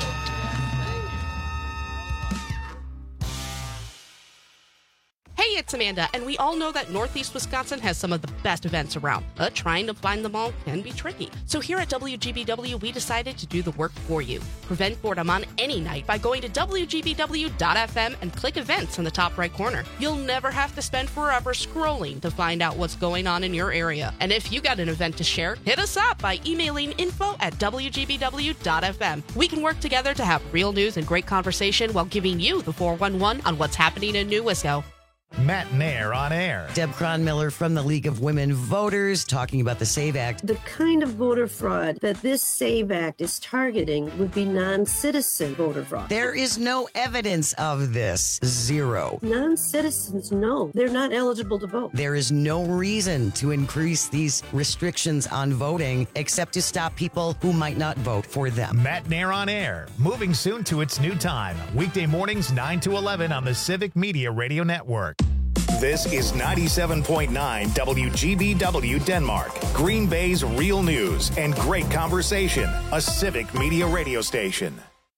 Hey, it's Amanda, and we all know that Northeast Wisconsin has some of the best events around, but trying to find them all can be tricky. So here at W G B W, we decided to do the work for you. Prevent boredom on any night by going to W G B W dot F M and click events in the top right corner. You'll never have to spend forever scrolling to find out what's going on in your area. And if you got an event to share, hit us up by emailing info at W G B W dot F M. We can work together to have real news and great conversation while giving you the four one one on what's happening in New Wisco. Matt Nair on air. Deb Cronmiller from the League of Women Voters talking about the SAVE Act. The kind of voter fraud that this SAVE Act is targeting would be non-citizen voter fraud. There is no evidence of this. Zero. Non-citizens, no. They're not eligible to vote. There is no reason to increase these restrictions on voting except to stop people who might not vote for them. Matt Nair on air, moving soon to its new time. Weekday mornings nine to eleven on the Civic Media Radio Network. This is ninety-seven point nine W G B W Denmark, Green Bay's real news and great conversation, a Civic Media radio station.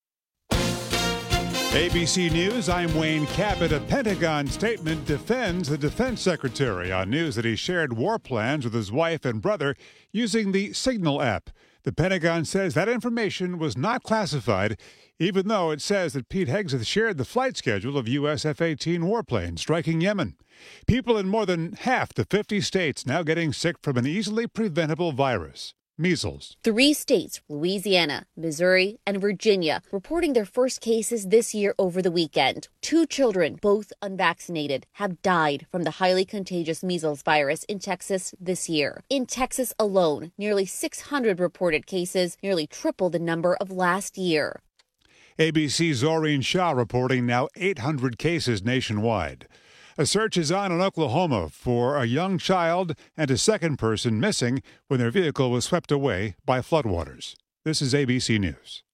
A B C News, I'm Wayne Cabot. A Pentagon statement defends the defense secretary on news that he shared war plans with his wife and brother using the Signal app. The Pentagon says that information was not classified, even though it says that Pete Hegseth shared the flight schedule of U S F eighteen warplanes striking Yemen. People in more than half the fifty states now getting sick from an easily preventable virus. Measles. Three states, Louisiana, Missouri, and Virginia, reporting their first cases this year over the weekend. Two children, both unvaccinated, have died from the highly contagious measles virus in Texas this year. In Texas alone, nearly six hundred reported cases, nearly triple the number of last year. A B C's Zoreen Shah reporting now eight hundred cases nationwide. A search is on in Oklahoma for a young child and a second person missing when their vehicle was swept away by floodwaters. This is A B C News.